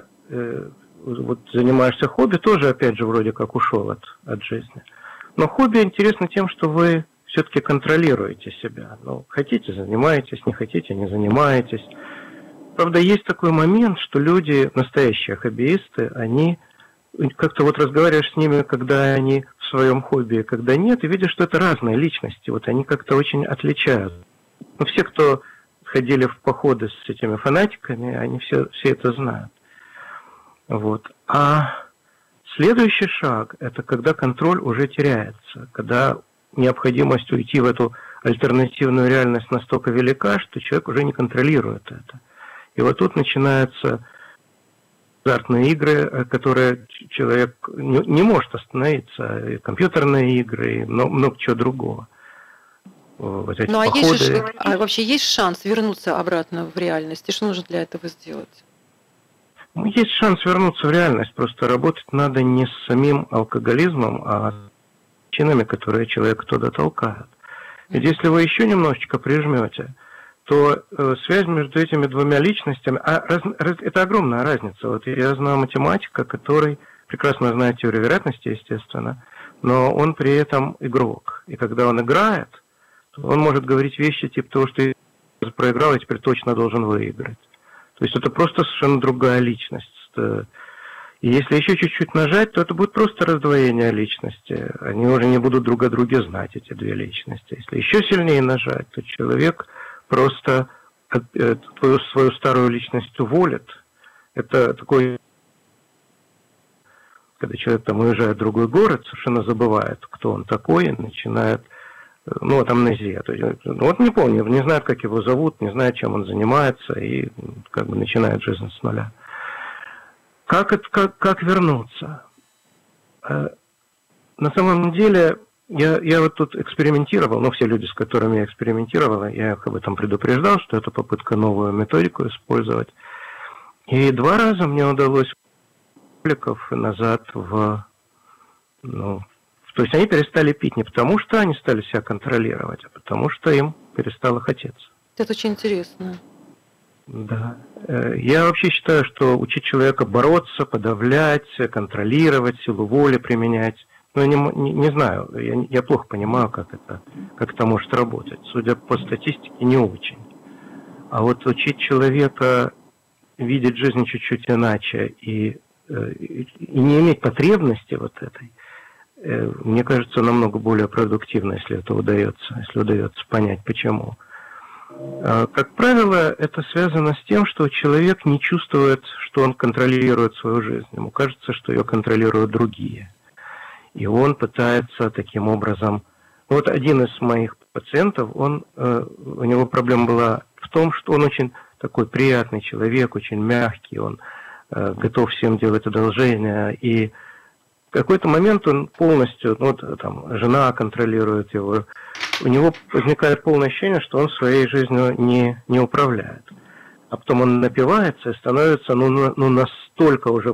вот занимаешься хобби, тоже, опять же, вроде как ушел от жизни. Но хобби интересно тем, что вы все-таки контролируете себя. Ну, хотите – занимаетесь, не хотите – не занимаетесь. Правда, есть такой момент, что люди, настоящие хоббиисты, они как-то вот разговариваешь с ними, когда они в своем хобби, когда нет, и видишь, что это разные личности. Вот они как-то очень отличаются. Но все, кто ходили в походы с этими фанатиками, они все это знают. Вот. А следующий шаг – это когда контроль уже теряется, когда необходимость уйти в эту альтернативную реальность настолько велика, что человек уже не контролирует это. И вот тут начинаются азартные игры, которые человек не может остановиться, и компьютерные игры, и много чего другого. Вот эти походы. А вообще есть шанс вернуться обратно в реальность? И что нужно для этого сделать? Есть шанс вернуться в реальность, просто работать надо не с самим алкоголизмом, а с причинами, которые человека туда толкают. Ведь если вы еще немножечко прижмете, то связь между этими двумя личностями, это огромная разница. Вот я знаю математика, который прекрасно знает теорию вероятности, естественно, но он при этом игрок. И когда он играет, то он может говорить вещи типа того, что я проиграл, и теперь точно должен выиграть. То есть это просто совершенно другая личность. И если еще чуть-чуть нажать, то это будет просто раздвоение личности. Они уже не будут друг о друге знать, эти две личности. Если еще сильнее нажать, то человек просто свою старую личность уволит. Это такой, когда человек там уезжает в другой город, совершенно забывает, кто он такой, и начинает, вот амнезия. То есть, вот не помню, не знает, как его зовут, не знает, чем он занимается, и как бы начинает жизнь с нуля. Как вернуться? На самом деле, я вот тут экспериментировал, все люди, с которыми я экспериментировал, я их об этом предупреждал, что это попытка новую методику использовать. И 2 раза мне удалось назад то есть они перестали пить не потому, что они стали себя контролировать, а потому, что им перестало хотеться. Это очень интересно. Да. Я вообще считаю, что учить человека бороться, подавлять, контролировать, силу воли применять, я не знаю, я плохо понимаю, как это может работать. Судя по статистике, не очень. А вот учить человека видеть жизнь чуть-чуть иначе и не иметь потребности вот этой, мне кажется, намного более продуктивно, если удается понять, почему. Как правило, это связано с тем, что человек не чувствует, что он контролирует свою жизнь. Ему кажется, что ее контролируют другие. И он пытается таким образом... Вот один из моих пациентов, у него проблема была в том, что он очень такой приятный человек, очень мягкий, он готов всем делать одолжения. И в какой-то момент он полностью, жена контролирует его, у него возникает полное ощущение, что он своей жизнью не управляет. А потом он напивается и становится настолько уже,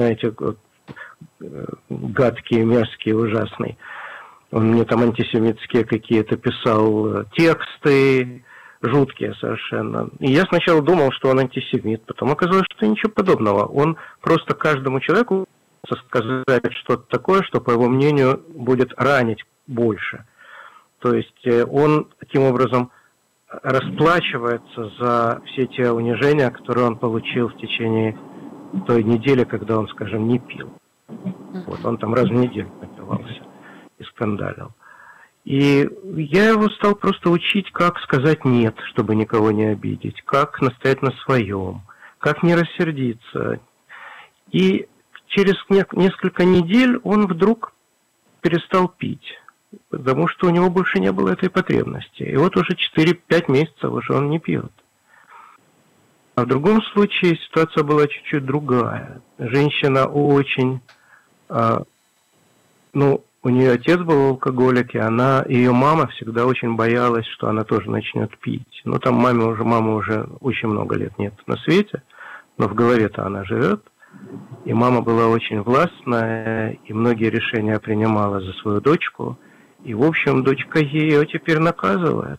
гадкий, мерзкий, ужасный. Он мне там антисемитские какие-то писал тексты, жуткие совершенно. И я сначала думал, что он антисемит, потом оказалось, что ничего подобного. Он просто каждому человеку сказать что-то такое, что, по его мнению, будет ранить больше. То есть он таким образом расплачивается за все те унижения, которые он получил в течение той недели, когда он, скажем, не пил. Вот он там раз в неделю напивался и скандалил. И я его стал просто учить, как сказать «нет», чтобы никого не обидеть, как настоять на своем, как не рассердиться. И через несколько недель он вдруг перестал пить, потому что у него больше не было этой потребности. И вот уже 4-5 месяцев уже он не пьет. А в другом случае ситуация была чуть-чуть другая. Женщина очень... у нее отец был алкоголик, и ее мама всегда очень боялась, что она тоже начнет пить. Там мамы уже очень много лет нет на свете, но в голове-то она живет. И мама была очень властная, и многие решения принимала за свою дочку. И, в общем, дочка ее теперь наказывает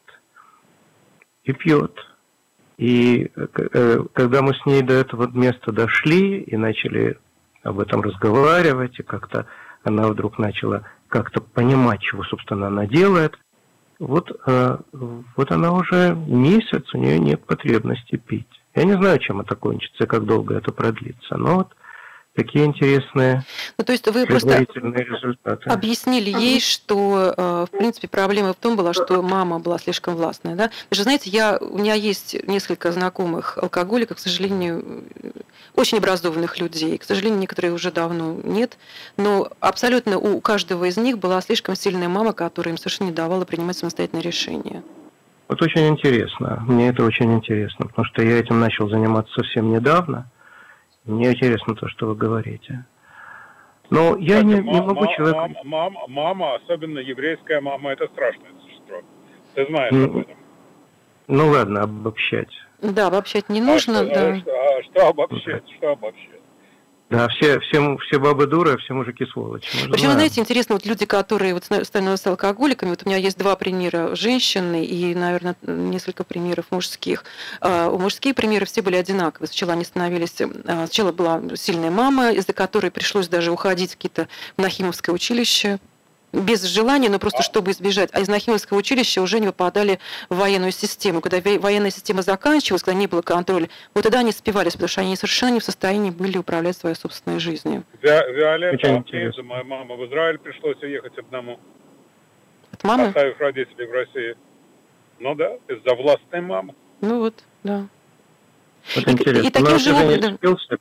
и пьет. И когда мы с ней до этого места дошли и начали об этом разговаривать, и как-то она вдруг начала как-то понимать, чего, собственно, она делает. Вот она уже месяц, у нее нет потребности пить. Я не знаю, чем это кончится и как долго это продлится, но вот такие интересные то есть вы просто результаты. Объяснили ей, что, в принципе, проблема в том была, что мама была слишком властная, да? Вы же знаете, у меня есть несколько знакомых алкоголиков, к сожалению, очень образованных людей. К сожалению, некоторые уже давно нет, но абсолютно у каждого из них была слишком сильная мама, которая им совершенно не давала принимать самостоятельные решения. Вот очень интересно, мне это очень интересно, потому что я этим начал заниматься совсем недавно. Мне интересно то, что вы говорите. Но я не могу человека... Мама, особенно еврейская мама, это страшное существо. Ты знаешь об этом. Ну ладно, обобщать. Да, обобщать не нужно. Что обобщать? Что обобщать? Да, все бабы дуры, а все мужики сволочи. Причем, знаете, интересно, вот люди, которые становятся алкоголиками, вот у меня есть 2 примера женщины и, наверное, несколько примеров мужских. Мужские примеры все были одинаковые. Сначала была сильная мама, из-за которой пришлось даже уходить в какие-то Нахимовское училище. Без желания, но просто чтобы избежать. А из Нахимовского училища уже не попадали в военную систему. Когда военная система заканчивалась, когда не было контроля, вот тогда они спивались, потому что они совершенно не в состоянии были управлять своей собственной жизнью. Виолетта, моя мама в Израиль пришлось уехать одному. От мамы? Оставив родителей в России. Ну да, из-за властной мамы. Ну вот, да. Вот интересно. И таким же образом...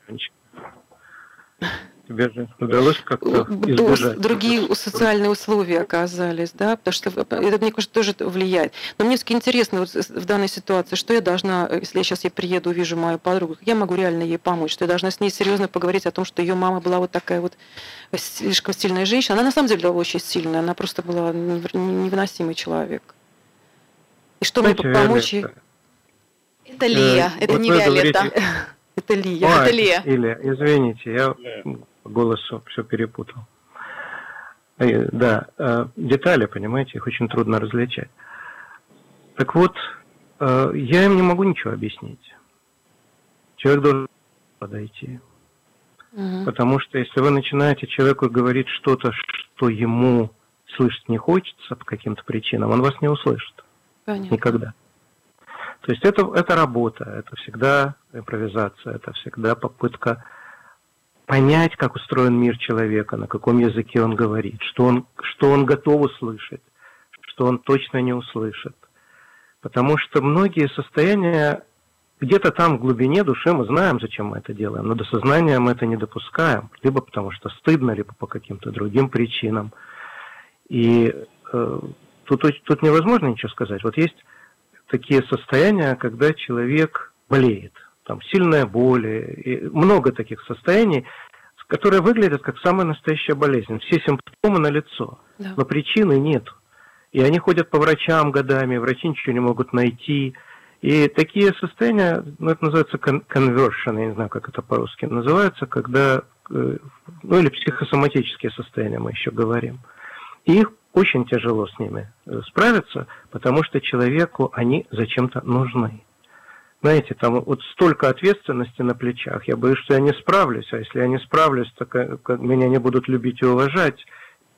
Тебе же удалось как-то избежать. Другие социальные условия оказались, да, потому что это, мне кажется, тоже влияет. Но мне все-таки интересно вот в данной ситуации, что я должна, если я сейчас приеду, увижу мою подругу, как я могу реально ей помочь, что я должна с ней серьезно поговорить о том, что ее мама была вот такая вот слишком сильная женщина. Она на самом деле была очень сильная, она просто была невыносимый человек. И что мне помочь ей? Это Лия, это не Виолетта. Это Лия. Это Лия. Илья, извините, я по голосу все перепутал. Да, детали, понимаете, их очень трудно различать. Так вот, я им не могу ничего объяснить. Человек должен подойти. Потому что если вы начинаете человеку говорить что-то, что ему слышать не хочется по каким-то причинам, он вас не услышит. Понятно. Никогда. То есть это работа, это всегда импровизация, это всегда попытка понять, как устроен мир человека, на каком языке он говорит, что он готов услышать, что он точно не услышит. Потому что многие состояния где-то там в глубине души мы знаем, зачем мы это делаем, но до сознания мы это не допускаем, либо потому что стыдно, либо по каким-то другим причинам. И тут невозможно ничего сказать. Вот есть такие состояния, когда человек болеет. Там сильная боль, и много таких состояний, которые выглядят как самая настоящая болезнь. Все симптомы налицо, да. Но причины нет. И они ходят по врачам годами, врачи ничего не могут найти. И такие состояния, это называется conversion, я не знаю, как это по-русски называется, когда, или психосоматические состояния мы еще говорим. И их очень тяжело с ними справиться, потому что человеку они зачем-то нужны. Знаете, там вот столько ответственности на плечах, я боюсь, что я не справлюсь, а если я не справлюсь, то меня не будут любить и уважать.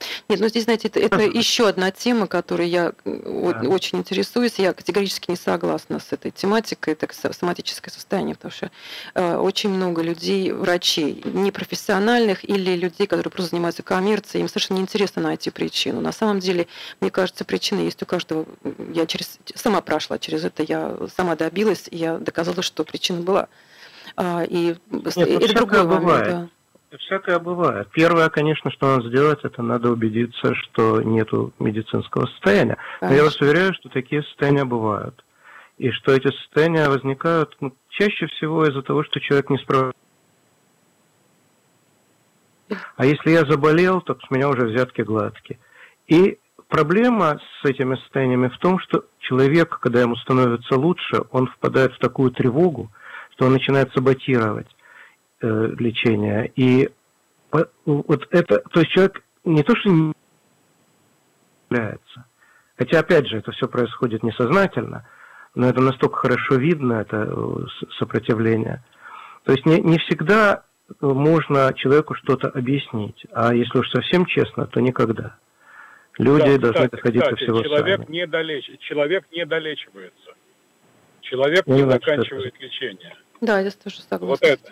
Нет, ну здесь, знаете, это еще одна тема, которой я очень интересуюсь. Я категорически не согласна с этой тематикой, это соматическое состояние, потому что очень много людей, врачей, непрофессиональных или людей, которые просто занимаются коммерцией, им совершенно неинтересно найти причину. На самом деле, мне кажется, причина есть у каждого. Я сама прошла через это, я сама добилась, и я доказала, что причина была. И это другой момент. Да. Всякое бывает. Первое, конечно, что надо сделать, это надо убедиться, что нету медицинского состояния. Но я вас уверяю, что такие состояния бывают. И что эти состояния возникают чаще всего из-за того, что человек не справляется. А если я заболел, то с меня уже взятки гладкие. И проблема с этими состояниями в том, что человек, когда ему становится лучше, он впадает в такую тревогу, что он начинает саботировать лечения. И вот это, то есть человек не то, что не является, хотя, опять же, это все происходит несознательно, но это настолько хорошо видно, это сопротивление. То есть не всегда можно человеку что-то объяснить, а если уж совсем честно, то никогда. Люди должны доходить до всего человек сами. Человек не долечивается. Человек не заканчивает лечение. Да, я тоже согласна. Вот это.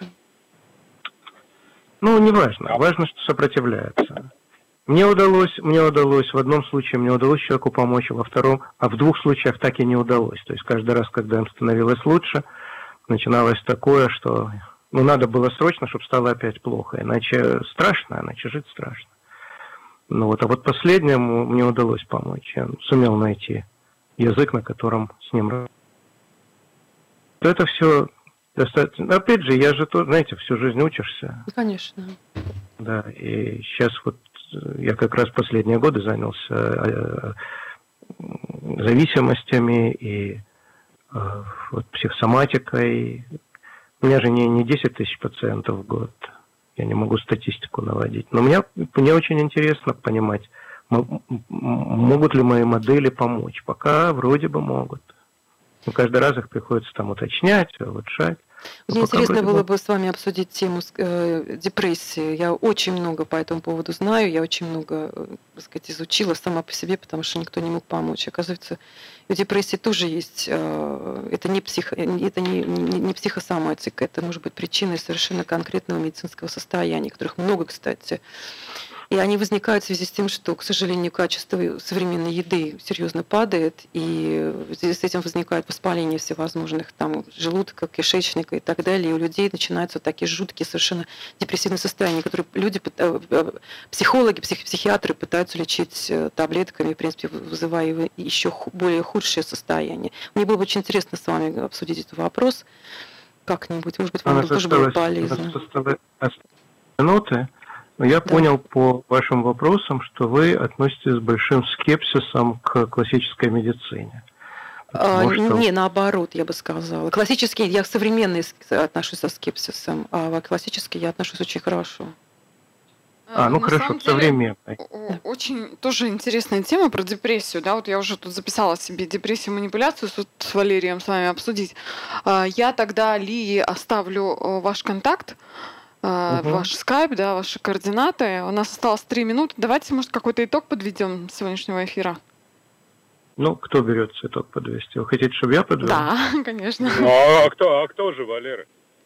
Ну, не важно. Важно, что сопротивляется. Мне удалось, в одном случае мне удалось человеку помочь, во втором, а в двух случаях так и не удалось. То есть каждый раз, когда им становилось лучше, начиналось такое, что надо было срочно, чтобы стало опять плохо. Иначе страшно, иначе жить страшно. А вот последнему мне удалось помочь. Я сумел найти язык, на котором с ним... Это все... Достаточно. Опять же, я же, знаете, всю жизнь учишься. Конечно. Да, и сейчас вот я как раз последние годы занялся зависимостями и психосоматикой. У меня же не 10 тысяч пациентов в год. Я не могу статистику наводить. Но мне очень интересно понимать, могут ли мои модели помочь. Пока вроде бы могут. Но каждый раз их приходится там уточнять, улучшать. Мне интересно было бы с вами обсудить тему депрессии. Я очень много по этому поводу знаю, я очень много, так сказать, изучила сама по себе, потому что никто не мог помочь. Оказывается, у депрессии тоже есть, это не психосоматика, это может быть причиной совершенно конкретного медицинского состояния, которых много, кстати. И они возникают в связи с тем, что, к сожалению, качество современной еды серьезно падает, и в связи с этим возникает воспаление всевозможных там желудка, кишечника и так далее. И у людей начинаются такие жуткие совершенно депрессивные состояния, которые психологи, психиатры пытаются лечить таблетками, в принципе, вызывая еще более худшее состояние. Мне было бы очень интересно с вами обсудить этот вопрос как-нибудь. Может быть, вам тоже было полезно. Минуты. Но я понял по вашим вопросам, что вы относитесь с большим скепсисом к классической медицине. Не, наоборот, я бы сказала. Классический, я к современной отношусь со скепсисом, а классический я отношусь очень хорошо. Хорошо, к современной. Очень тоже интересная тема про депрессию. Да, вот я уже тут записала себе депрессию, манипуляцию с Валерием с вами обсудить. Я тогда Лии оставлю ваш контакт. Ваш скайп, да, ваши координаты. У нас осталось 3 минуты. Давайте, может, какой-то итог подведем сегодняшнего эфира. Кто берется итог подвести? Вы хотите, чтобы я подвел? Да, конечно. А кто же, Валера?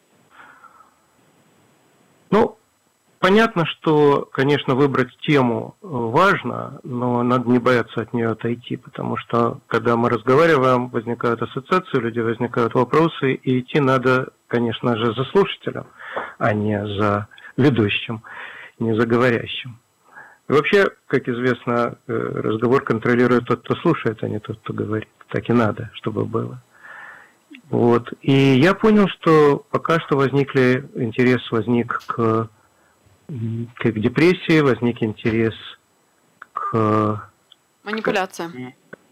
Понятно, что, конечно, выбрать тему важно, но надо не бояться от нее отойти, потому что, когда мы разговариваем, возникают ассоциации, у людей возникают вопросы, и идти надо, конечно же, за слушателем, а не за ведущим, не за говорящим. И вообще, как известно, разговор контролирует тот, кто слушает, а не тот, кто говорит. Так и надо, чтобы было. И я понял, что пока что возник к депрессии, возник интерес к манипуляциям,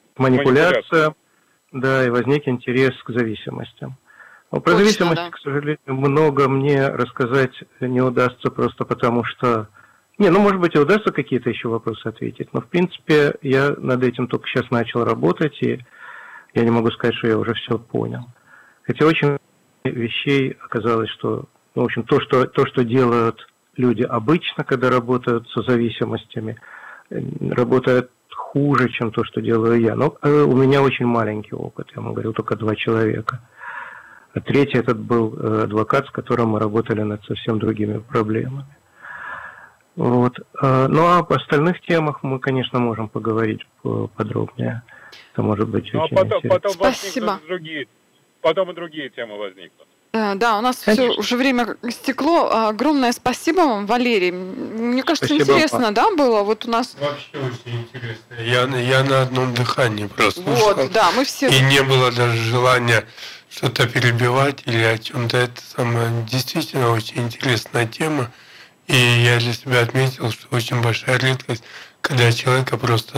да, и возник интерес к зависимостям. Про зависимости, к сожалению, много мне рассказать не удастся, просто потому что... может быть, и удастся какие-то еще вопросы ответить, но, в принципе, я над этим только сейчас начал работать, и я не могу сказать, что я уже все понял. Хотя очень много вещей оказалось, что, то, что делают люди обычно, когда работают со зависимостями, работает хуже, чем то, что делаю я. Но у меня очень маленький опыт, я вам говорю, только 2 человека. А третий этот был адвокат, с которым мы работали над совсем другими проблемами. Вот. Ну а по остальных темах мы, конечно, можем поговорить подробнее. Это может быть очень интересно. Спасибо. Потом и другие темы возникнут. Да, у нас все уже время истекло. Огромное спасибо вам, Валерий. Мне кажется, Спасибо интересно, вам. да, было? Вот у нас... Вообще очень интересно. Я на одном дыхании просто слушал. Вот, да, мы все... И не было даже желания что-то перебивать или о чем-то. Это самое действительно очень интересная тема. И я для себя отметил, что очень большая редкость, когда человека просто